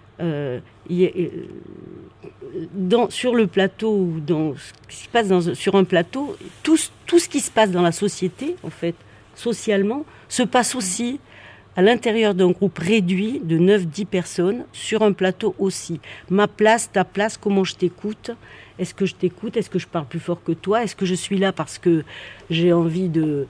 sur le plateau, ou dans ce qui se passe sur un plateau, tout ce qui se passe dans la société, en fait, socialement, se passe aussi à l'intérieur d'un groupe réduit de 9-10 personnes, sur un plateau aussi. Ma place, ta place, comment je t'écoute? Est-ce que je t'écoute? Est-ce que je parle plus fort que toi? Est-ce que je suis là parce que j'ai envie de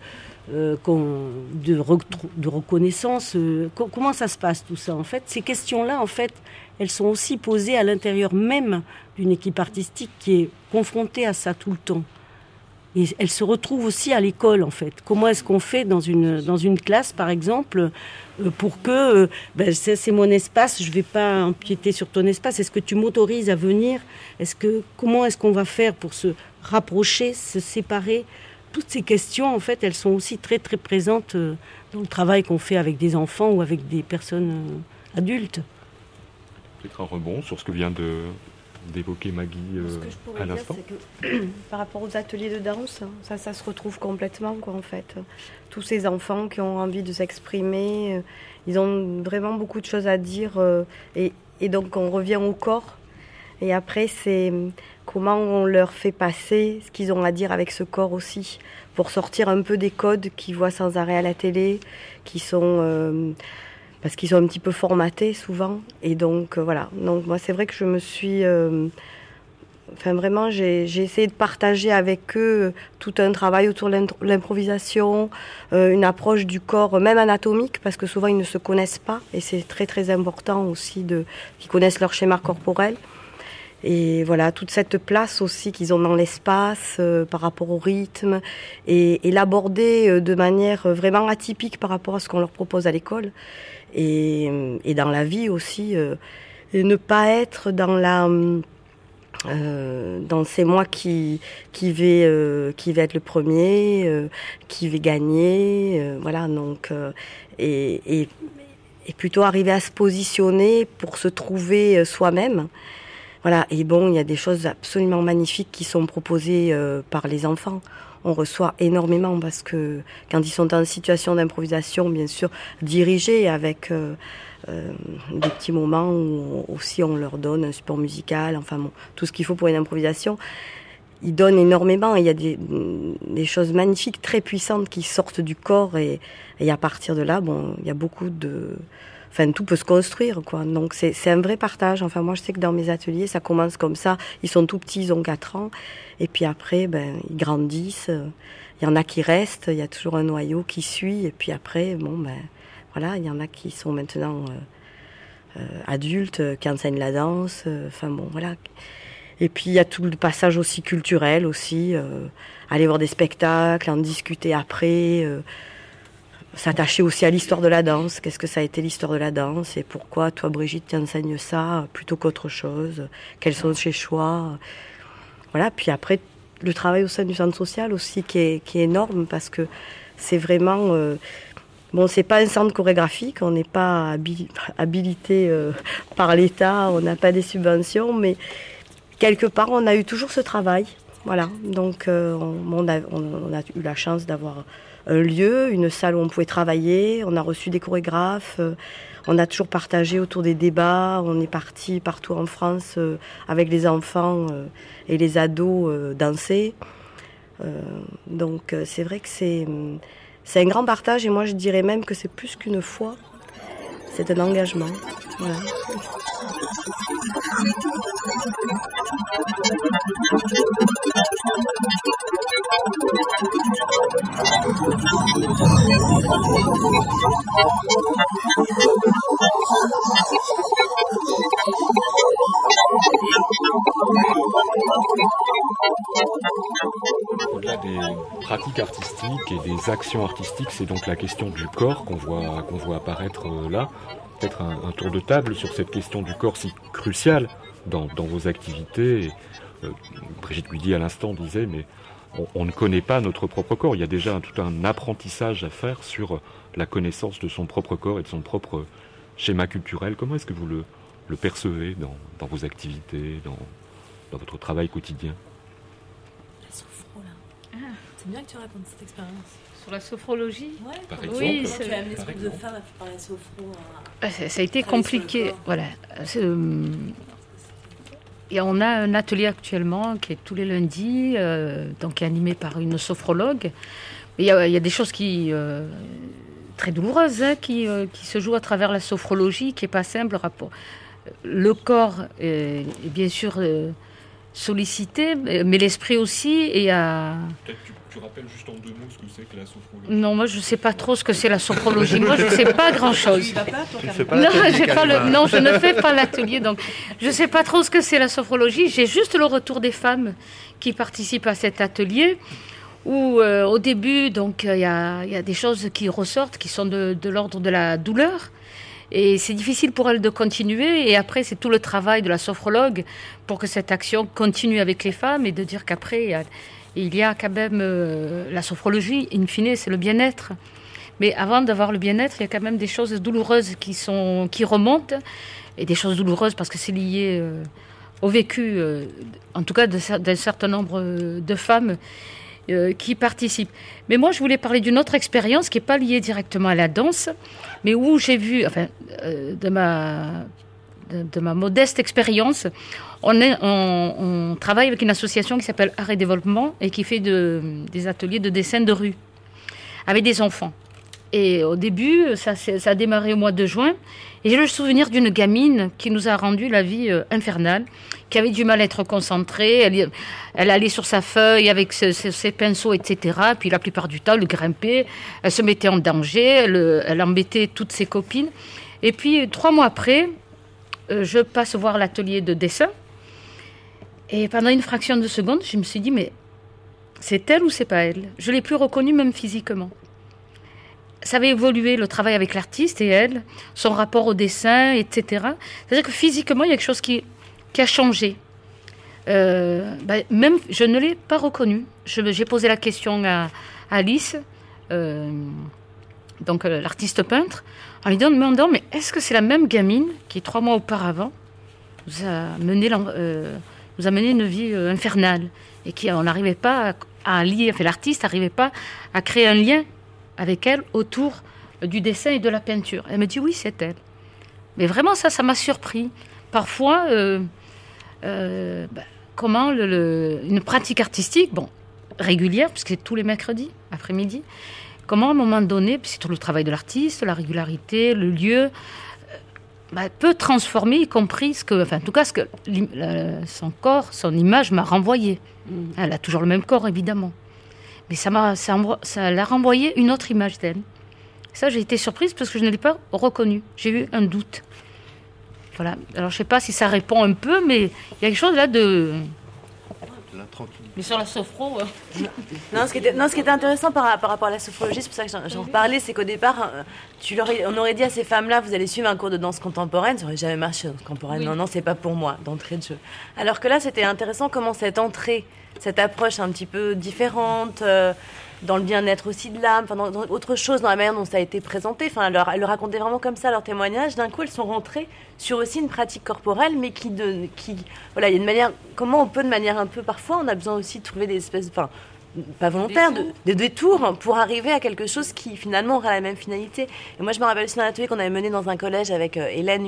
reconnaissance? Comment ça se passe tout ça? En fait, ces questions-là, en fait, elles sont aussi posées à l'intérieur même d'une équipe artistique qui est confrontée à ça tout le temps. Et elle se retrouve aussi à l'école, en fait. Comment est-ce qu'on fait dans une classe, par exemple, pour que c'est mon espace, je ne vais pas empiéter sur ton espace. Est-ce que tu m'autorises à venir? Comment est-ce qu'on va faire pour se rapprocher, se séparer? Toutes ces questions, en fait, elles sont aussi très, très présentes dans le travail qu'on fait avec des enfants ou avec des personnes adultes. Peut-être un rebond sur ce que vient d'évoquer Maggie à l'instant. C'est que, par rapport aux ateliers de danse, ça se retrouve complètement, quoi, en fait. Tous ces enfants qui ont envie de s'exprimer, ils ont vraiment beaucoup de choses à dire, et donc on revient au corps. Et après, c'est comment on leur fait passer ce qu'ils ont à dire avec ce corps aussi, pour sortir un peu des codes qu'ils voient sans arrêt à la télé, qui sont... parce qu'ils sont un petit peu formatés souvent. Et donc, voilà. Donc, moi, c'est vrai que je me suis... vraiment, j'ai essayé de partager avec eux tout un travail autour de l'improvisation, une approche du corps, même anatomique, parce que souvent, ils ne se connaissent pas. Et c'est très, très important aussi qu'ils connaissent leur schéma corporel. Et voilà, toute cette place aussi qu'ils ont dans l'espace par rapport au rythme et l'aborder de manière vraiment atypique par rapport à ce qu'on leur propose à l'école et dans la vie aussi, et ne pas être dans c'est moi qui vais être le premier, qui vais gagner, voilà, donc et plutôt arriver à se positionner pour se trouver soi-même. Voilà, et bon, il y a des choses absolument magnifiques qui sont proposées par les enfants. On reçoit énormément parce que quand ils sont en situation d'improvisation, bien sûr, dirigés avec des petits moments où aussi on leur donne un support musical, enfin bon, tout ce qu'il faut pour une improvisation, ils donnent énormément. Il y a des choses magnifiques, très puissantes qui sortent du corps et à partir de là, bon, il y a beaucoup de... Enfin, tout peut se construire, quoi. Donc, c'est un vrai partage. Enfin, moi, je sais que dans mes ateliers, ça commence comme ça. Ils sont tout petits, ils ont 4 ans. Et puis après, ils grandissent. Il y en a qui restent. Il y a toujours un noyau qui suit. Et puis après, voilà, il y en a qui sont maintenant adultes, qui enseignent la danse. Enfin, bon, voilà. Et puis, il y a tout le passage aussi culturel aussi. Aller voir des spectacles, en discuter après... s'attacher aussi à l'histoire de la danse. Qu'est-ce que ça a été l'histoire de la danse et pourquoi toi Brigitte tu enseignes ça plutôt qu'autre chose, quels sont ses choix, voilà. Puis après le travail au sein du centre social aussi qui est énorme parce que c'est vraiment... Bon, c'est pas un centre chorégraphique, on n'est pas habilité par l'État, on n'a pas des subventions, mais quelque part, on a eu toujours ce travail. Voilà, donc on a eu la chance d'avoir un lieu, une salle où on pouvait travailler, on a reçu des chorégraphes, on a toujours partagé autour des débats, on est parti partout en France avec les enfants et les ados danser. Donc c'est vrai que c'est un grand partage et moi je dirais même que c'est plus qu'une foi, c'est un engagement. Voilà. Au-delà des pratiques artistiques et des actions artistiques, c'est donc la question du corps qu'on voit apparaître là. Peut-être un tour de table sur cette question du corps si cruciale dans vos activités. Brigitte Guidi à l'instant disait, mais on ne connaît pas notre propre corps. Il y a déjà tout un apprentissage à faire sur la connaissance de son propre corps et de son propre schéma culturel. Comment est-ce que vous le percevez dans vos activités, dans votre travail quotidien? La sophro, là. C'est bien que tu racontes cette expérience. Sur la sophrologie? Ouais, par exemple, oui, comment tu as amené ce groupe de femmes à parler sophro Ça a été compliqué. Voilà. Et on a un atelier actuellement qui est tous les lundis, donc qui est animé par une sophrologue. Il y a des choses très douloureuses qui se jouent à travers la sophrologie, qui n'est pas simple. Le corps est bien sûr sollicité, mais l'esprit aussi. Et Peut-être tu rappelles juste en 2 mots ce que c'est que la sophrologie. Non, moi je ne sais pas trop ce que c'est la sophrologie. Moi je ne sais pas grand-chose. Non, je ne fais pas l'atelier, donc je ne sais pas trop ce que c'est la sophrologie. J'ai juste le retour des femmes qui participent à cet atelier où au début, donc il y a des choses qui ressortent qui sont de l'ordre de la douleur. Et c'est difficile pour elles de continuer. Et après, c'est tout le travail de la sophrologue pour que cette action continue avec les femmes et de dire qu'après, il y a quand même la sophrologie, in fine, c'est le bien-être. Mais avant d'avoir le bien-être, il y a quand même des choses douloureuses qui remontent. Et des choses douloureuses parce que c'est lié au vécu, en tout cas d'un certain nombre de femmes qui participent. Mais moi, je voulais parler d'une autre expérience qui n'est pas liée directement à la danse, mais où j'ai vu, de ma modeste expérience, on travaille avec une association qui s'appelle Art et Développement et qui fait des ateliers de dessin de rue avec des enfants. Et au début, ça a démarré au mois de juin. Et j'ai le souvenir d'une gamine qui nous a rendu la vie infernale, qui avait du mal à être concentrée. Elle allait sur sa feuille avec ses pinceaux, etc. Puis la plupart du temps, elle grimpait, elle se mettait en danger, elle embêtait toutes ses copines. Et puis 3 mois après, je passe voir l'atelier de dessin. Et pendant une fraction de seconde, je me suis dit, mais c'est elle ou c'est pas elle? Je ne l'ai plus reconnue même physiquement. Ça avait évolué, le travail avec l'artiste et elle, son rapport au dessin, etc. C'est-à-dire que physiquement, il y a quelque chose qui a changé. Même, je ne l'ai pas reconnue. J'ai posé la question à Alice, donc l'artiste peintre, en lui demandant, mais est-ce que c'est la même gamine qui, 3 mois auparavant, nous a mené une vie infernale et on n'arrivait pas à lier, l'artiste n'arrivait pas à créer un lien avec elle autour du dessin et de la peinture. Elle me dit oui, c'est elle. Mais vraiment, ça m'a surpris. Parfois, comment une pratique artistique, régulière, puisque c'est tous les mercredis après-midi, comment à un moment donné, puis c'est tout le travail de l'artiste, la régularité, le lieu, peut transformer, y compris ce que son corps, son image m'a renvoyé. Elle a toujours le même corps, évidemment. Mais ça l'a renvoyé une autre image d'elle. Ça, j'ai été surprise parce que je ne l'ai pas reconnue. J'ai eu un doute. Voilà. Alors, je ne sais pas si ça répond un peu, mais il y a quelque chose là de la tranquillité. Mais sur la sophro... Non, ce qui était intéressant par rapport à la sophrologie, c'est pour ça que j'en parlais, c'est qu'au départ, on aurait dit à ces femmes-là, vous allez suivre un cours de danse contemporaine, ça n'aurait jamais marché, danse contemporaine. Oui. Non, c'est pas pour moi, d'entrée de jeu. Alors que là, c'était intéressant comment cette entrée, cette approche un petit peu différente, dans le bien-être aussi de l'âme, dans autre chose, dans la manière dont ça a été présenté. Enfin, elles le racontaient vraiment comme ça, leur témoignage. D'un coup, elles sont rentrées sur aussi une pratique corporelle, mais voilà, il y a une manière, comment on peut de manière un peu, parfois, on a besoin aussi de trouver des espèces, enfin, pas volontaires, de détours pour arriver à quelque chose qui finalement aura la même finalité. Et moi, je me rappelle aussi d'un atelier qu'on avait mené dans un collège avec Hélène,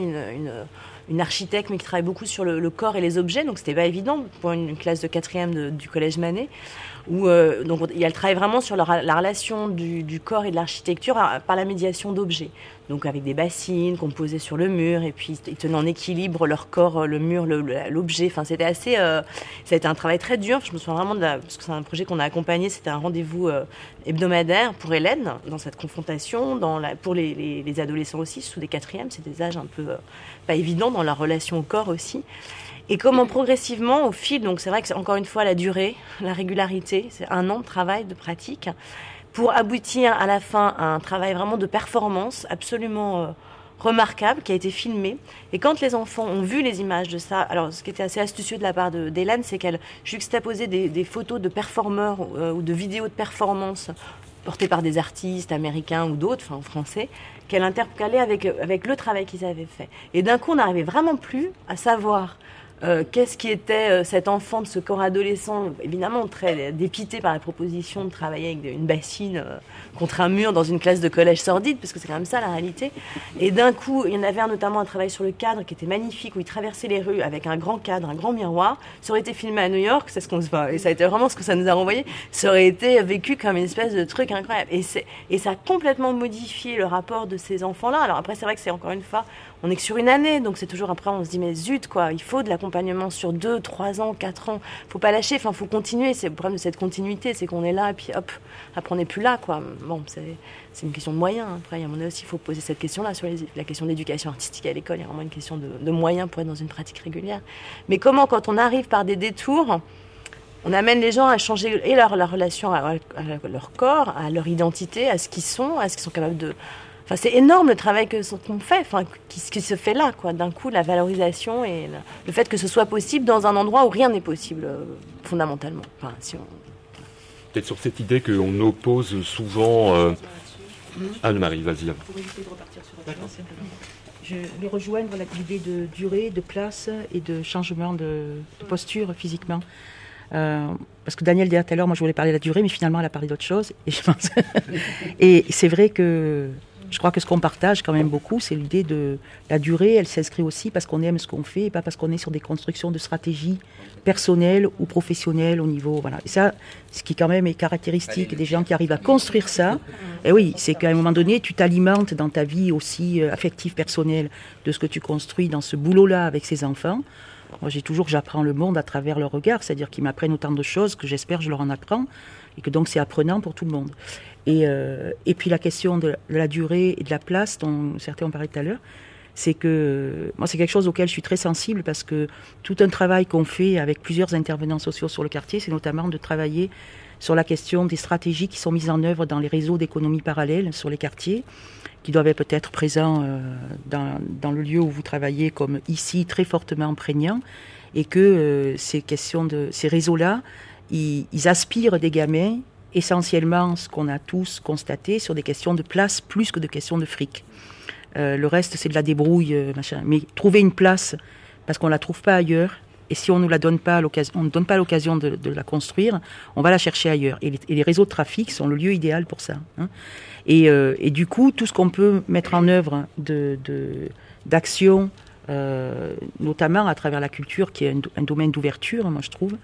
une architecte, mais qui travaille beaucoup sur le corps et les objets, donc c'était pas évident pour une classe de 4e du collège Manet, où donc elle travaille vraiment sur la relation du corps et de l'architecture par la médiation d'objets, donc avec des bassines qu'on posait sur le mur, et puis ils tenaient en équilibre leur corps, le mur, l'objet. Enfin, c'était assez, ça a été un travail très dur. Je me souviens vraiment parce que c'est un projet qu'on a accompagné. C'était un rendez-vous hebdomadaire pour Hélène dans cette confrontation, pour les adolescents aussi, sous des 4e, c'est des âges un peu pas évidents dans leur relation au corps aussi. Et comment progressivement, au fil, donc c'est vrai que c'est encore une fois la durée, la régularité, c'est 1 an de travail, de pratique, pour aboutir à la fin à un travail vraiment de performance absolument remarquable qui a été filmé. Et quand les enfants ont vu les images de ça, alors ce qui était assez astucieux de la part d'Hélène, c'est qu'elle juxtaposait des photos de performeurs ou de vidéos de performance portées par des artistes américains ou d'autres, enfin français, qu'elle intercalait avec le travail qu'ils avaient fait. Et d'un coup, on n'arrivait vraiment plus à savoir qu'est-ce qui était cet enfant de ce corps adolescent, évidemment très dépité par la proposition de travailler avec une bassine contre un mur dans une classe de collège sordide, parce que c'est quand même ça la réalité. Et d'un coup, il y en avait notamment un travail sur le cadre qui était magnifique, où il traversait les rues avec un grand cadre, un grand miroir. Ça aurait été filmé à New York, c'est ce qu'on se voit, et ça a été vraiment ce que ça nous a renvoyé. Ça aurait été vécu comme une espèce de truc incroyable. Et ça a complètement modifié le rapport de ces enfants-là. Alors après, c'est vrai que c'est encore une fois, on n'est que sur une année, donc c'est toujours après, on se dit, mais zut, quoi, il faut de l'accompagnement sur 2, 3 ans, 4 ans. Faut pas lâcher, enfin, faut continuer. C'est le problème de cette continuité, c'est qu'on est là, et puis hop, après, on n'est plus là, quoi. Bon, c'est une question de moyens. Après, à mon avis aussi, il faut poser cette question-là sur la question d'éducation artistique à l'école. Il y a vraiment une question de moyens pour être dans une pratique régulière. Mais comment, quand on arrive par des détours, on amène les gens à changer et leur relation à leur corps, à leur identité, à ce qu'ils sont capables de... Enfin, c'est énorme le travail qu'on fait, enfin, qui se fait là, quoi. D'un coup, la valorisation et le fait que ce soit possible dans un endroit où rien n'est possible, fondamentalement. Enfin, Peut-être sur cette idée qu'on oppose souvent... Anne-Marie, vas-y. Pour éviter de repartir sur autre chose, simplement. Je vais rejoindre l'idée de durée, de place et de changement de posture physiquement. Parce que Danielle disait tout à l'heure, moi je voulais parler de la durée, mais finalement elle a parlé d'autre chose. Et, je pense et c'est vrai que je crois que ce qu'on partage quand même beaucoup, c'est l'idée de la durée. Elle s'inscrit aussi parce qu'on aime ce qu'on fait et pas parce qu'on est sur des constructions de stratégies personnelles ou professionnelles au niveau... Voilà. Et ça, ce qui quand même est caractéristique des gens qui arrivent à construire ça, et oui, c'est qu'à un moment donné, tu t'alimentes dans ta vie aussi affective, personnelle, de ce que tu construis dans ce boulot-là avec ces enfants. Moi, j'apprends le monde à travers leur regard, c'est-à-dire qu'ils m'apprennent autant de choses que j'espère je leur en apprends, et que donc c'est apprenant pour tout le monde. Et puis la question de la durée et de la place dont certains ont parlé tout à l'heure, c'est que moi c'est quelque chose auquel je suis très sensible parce que tout un travail qu'on fait avec plusieurs intervenants sociaux sur le quartier, c'est notamment de travailler sur la question des stratégies qui sont mises en œuvre dans les réseaux d'économie parallèle sur les quartiers, qui doivent être peut-être présents dans le lieu où vous travaillez comme ici, très fortement prégnants, et que ces réseaux-là, ils aspirent des gamins essentiellement ce qu'on a tous constaté sur des questions de place plus que de questions de fric. Le reste, c'est de la débrouille, machin. Mais trouver une place, parce qu'on ne la trouve pas ailleurs, et si on ne nous donne pas l'occasion de la construire, on va la chercher ailleurs. Et les réseaux de trafic sont le lieu idéal pour ça. Hein. Et du coup, tout ce qu'on peut mettre en œuvre d'action, notamment à travers la culture, qui est un domaine d'ouverture, moi je trouve,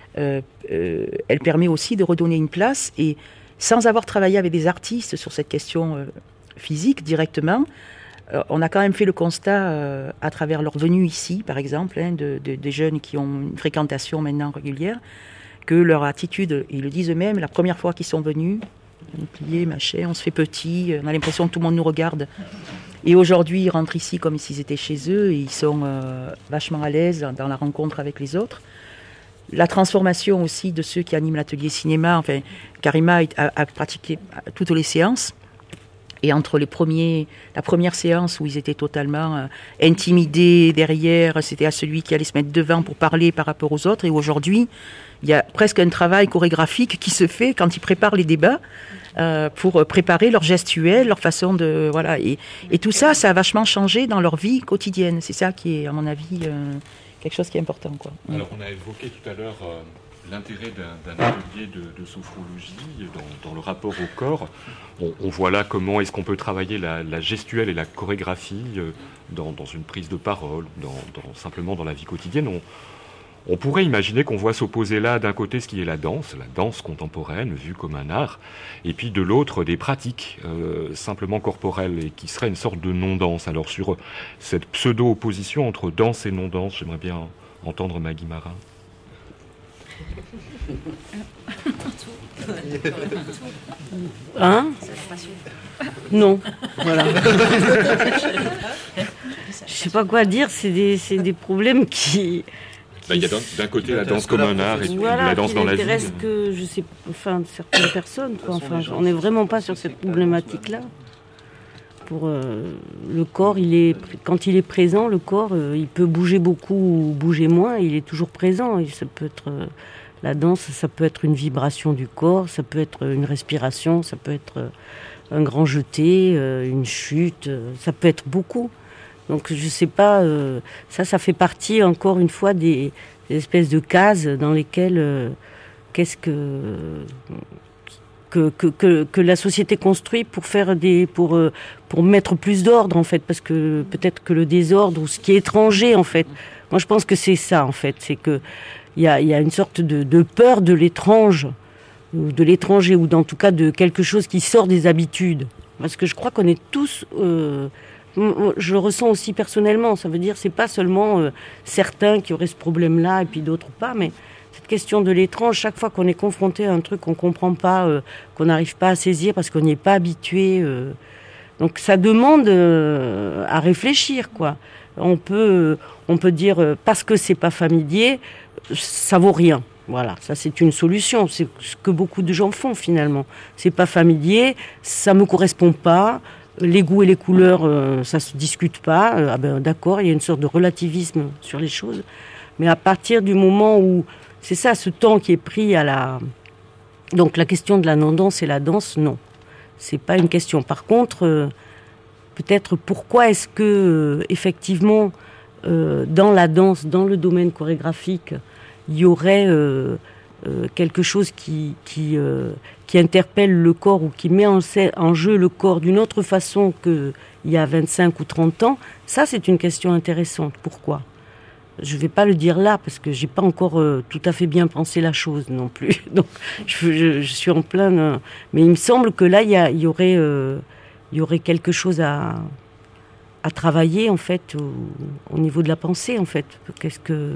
elle permet aussi de redonner une place. Et sans avoir travaillé avec des artistes sur cette question physique directement, on a quand même fait le constat à travers leur venue ici, par exemple, des jeunes qui ont une fréquentation maintenant régulière, que leur attitude, ils le disent eux-mêmes, la première fois qu'ils sont venus, plié, machin, on se fait petit, on a l'impression que tout le monde nous regarde. Et aujourd'hui, ils rentrent ici comme s'ils étaient chez eux, et ils sont vachement à l'aise dans la rencontre avec les autres. La transformation aussi de ceux qui animent l'atelier cinéma, enfin, Karima a pratiqué toutes les séances. Et entre la première séance où ils étaient totalement intimidés derrière, c'était à celui qui allait se mettre devant pour parler par rapport aux autres. Et aujourd'hui, il y a presque un travail chorégraphique qui se fait quand ils préparent les débats pour préparer leur gestuelle, leur façon de... Voilà. Et tout ça, ça a vachement changé dans leur vie quotidienne. C'est ça qui est, à mon avis, quelque chose qui est important, quoi. Alors, on a évoqué tout à l'heure l'intérêt d'un atelier de sophrologie dans le rapport au corps. On voit là comment est-ce qu'on peut travailler la gestuelle et la chorégraphie dans une prise de parole, simplement dans la vie quotidienne. On pourrait imaginer qu'on voit s'opposer là d'un côté ce qui est la danse contemporaine vue comme un art, et puis de l'autre des pratiques simplement corporelles et qui seraient une sorte de non-danse. Alors sur cette pseudo-opposition entre danse et non-danse, j'aimerais bien entendre Maggie Marin. Hein ? Non, voilà. Je sais pas quoi dire, c'est des problèmes qui... Il y a d'un côté la danse comme un art et puis voilà, la danse dans la vie. Que je sais, certaines personnes, quoi. Enfin, on n'est vraiment pas sur cette problématique-là. Pour le corps, quand il est présent, le corps, il peut bouger beaucoup ou bouger moins, il est toujours présent. Et ça peut être la danse, ça peut être une vibration du corps, ça peut être une respiration, ça peut être un grand jeté, une chute, ça peut être beaucoup. Donc je sais pas, ça fait partie encore une fois des espèces de cases dans lesquelles qu'est-ce que la société construit pour faire pour mettre plus d'ordre en fait, parce que peut-être que le désordre ou ce qui est étranger en fait, moi je pense que c'est ça en fait, c'est que il y a une sorte de peur de l'étrange ou de l'étranger ou en tout cas de quelque chose qui sort des habitudes, parce que je crois qu'on est tous je le ressens aussi personnellement, ça veut dire c'est pas seulement certains qui auraient ce problème-là et puis d'autres pas, mais cette question de l'étrange, chaque fois qu'on est confronté à un truc qu'on comprend pas, qu'on n'arrive pas à saisir parce qu'on n'y est pas habitué, donc ça demande à réfléchir, quoi. On peut dire parce que c'est pas familier, ça vaut rien. Voilà, ça c'est une solution, c'est ce que beaucoup de gens font finalement. C'est pas familier, ça me correspond pas. Les goûts et les couleurs, ça se discute pas. D'accord, il y a une sorte de relativisme sur les choses. Mais à partir du moment où, c'est ça, ce temps qui est pris donc la question de la non-danse et la danse, non. C'est pas une question. Par contre, peut-être pourquoi est-ce que, effectivement, dans la danse, dans le domaine chorégraphique, il y aurait quelque chose qui interpelle le corps ou qui met en jeu le corps d'une autre façon qu'il y a 25 ou 30 ans, ça c'est une question intéressante. Pourquoi ? Je ne vais pas le dire là parce que j'ai pas encore tout à fait bien pensé la chose non plus. Donc je suis en plein... mais il me semble que là il y aurait quelque chose à travailler en fait au niveau de la pensée en fait. Qu'est-ce que...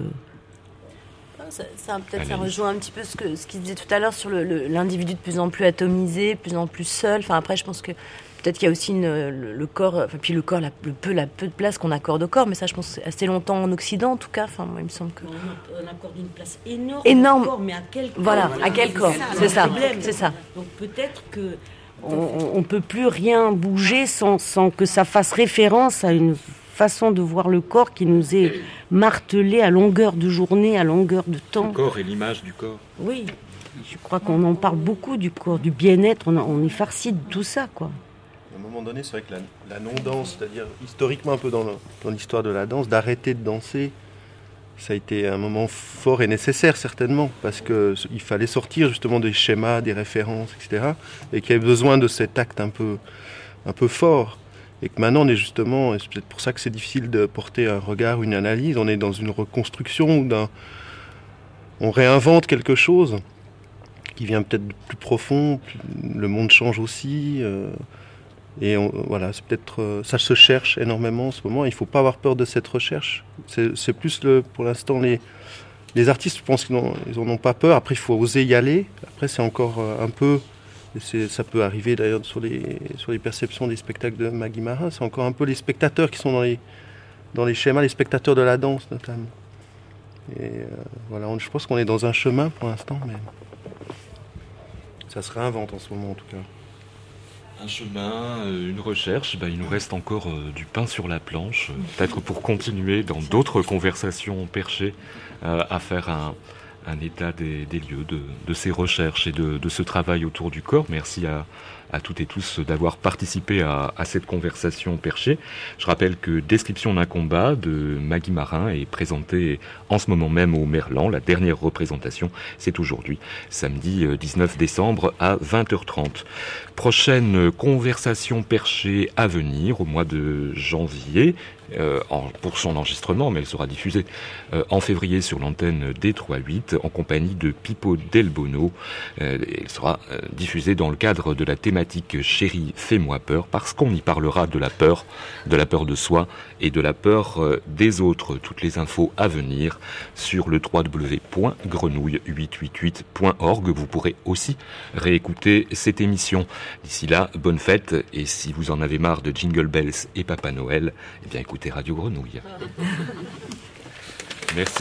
Ça rejoint un petit peu ce qu'il disait tout à l'heure sur l'individu de plus en plus atomisé, de plus en plus seul. Enfin, après, je pense que peut-être qu'il y a aussi le corps, enfin, puis le corps, la peu de place qu'on accorde au corps, mais ça, je pense, assez longtemps en Occident, en tout cas. Enfin, moi, il me semble que... On accorde une place énorme au corps, mais à quel corps ? Voilà, à quel corps ? C'est ça. Donc peut-être que on peut plus rien bouger sans que ça fasse référence à une façon de voir le corps qui nous est martelé à longueur de journée, à longueur de temps. Le corps et l'image du corps. Oui, je crois qu'on en parle beaucoup du corps, du bien-être, on est farci de tout ça, quoi. À un moment donné, c'est vrai que la non-danse, c'est-à-dire historiquement un peu dans l'histoire de la danse, d'arrêter de danser, ça a été un moment fort et nécessaire certainement, parce qu'il fallait sortir justement des schémas, des références, etc. Et qu'il y avait besoin de cet acte un peu fort. Et que maintenant on est justement, et c'est peut-être pour ça que c'est difficile de porter un regard, une analyse, on est dans une reconstruction, on réinvente quelque chose qui vient peut-être plus profond, le monde change aussi, et voilà, c'est peut-être, ça se cherche énormément en ce moment, il ne faut pas avoir peur de cette recherche, c'est plus pour l'instant les artistes, je pense qu'ils n'en ont pas peur, après il faut oser y aller, après c'est encore un peu... Et ça peut arriver d'ailleurs sur les perceptions des spectacles de Maggie Marin. C'est encore un peu les spectateurs qui sont dans les schémas, les spectateurs de la danse notamment. Et voilà, je pense qu'on est dans un chemin pour l'instant, mais ça se réinvente en ce moment en tout cas. Un chemin, une recherche, il nous reste encore du pain sur la planche, peut-être pour continuer dans d'autres conversations perchées à faire un état des lieux de ces recherches et de ce travail autour du corps. Merci à toutes et tous d'avoir participé à cette conversation perchée. Je rappelle que Description d'un combat de Maggie Marin est présentée en ce moment même au Merlan. La dernière représentation, c'est aujourd'hui, samedi 19 décembre à 20h30. Prochaine conversation perchée à venir au mois de janvier, pour son enregistrement, mais elle sera diffusée en février sur l'antenne D3.8 en compagnie de Pippo Del Bono. Elle sera diffusée dans le cadre de la thématique Chérie, fais-moi peur, parce qu'on y parlera de la peur de soi et de la peur des autres. Toutes les infos à venir sur le www.grenouille888.org. Vous pourrez aussi réécouter cette émission. D'ici là, bonne fête, et si vous en avez marre de Jingle Bells et Papa Noël, eh bien écoutez Radio Grenouille. Merci.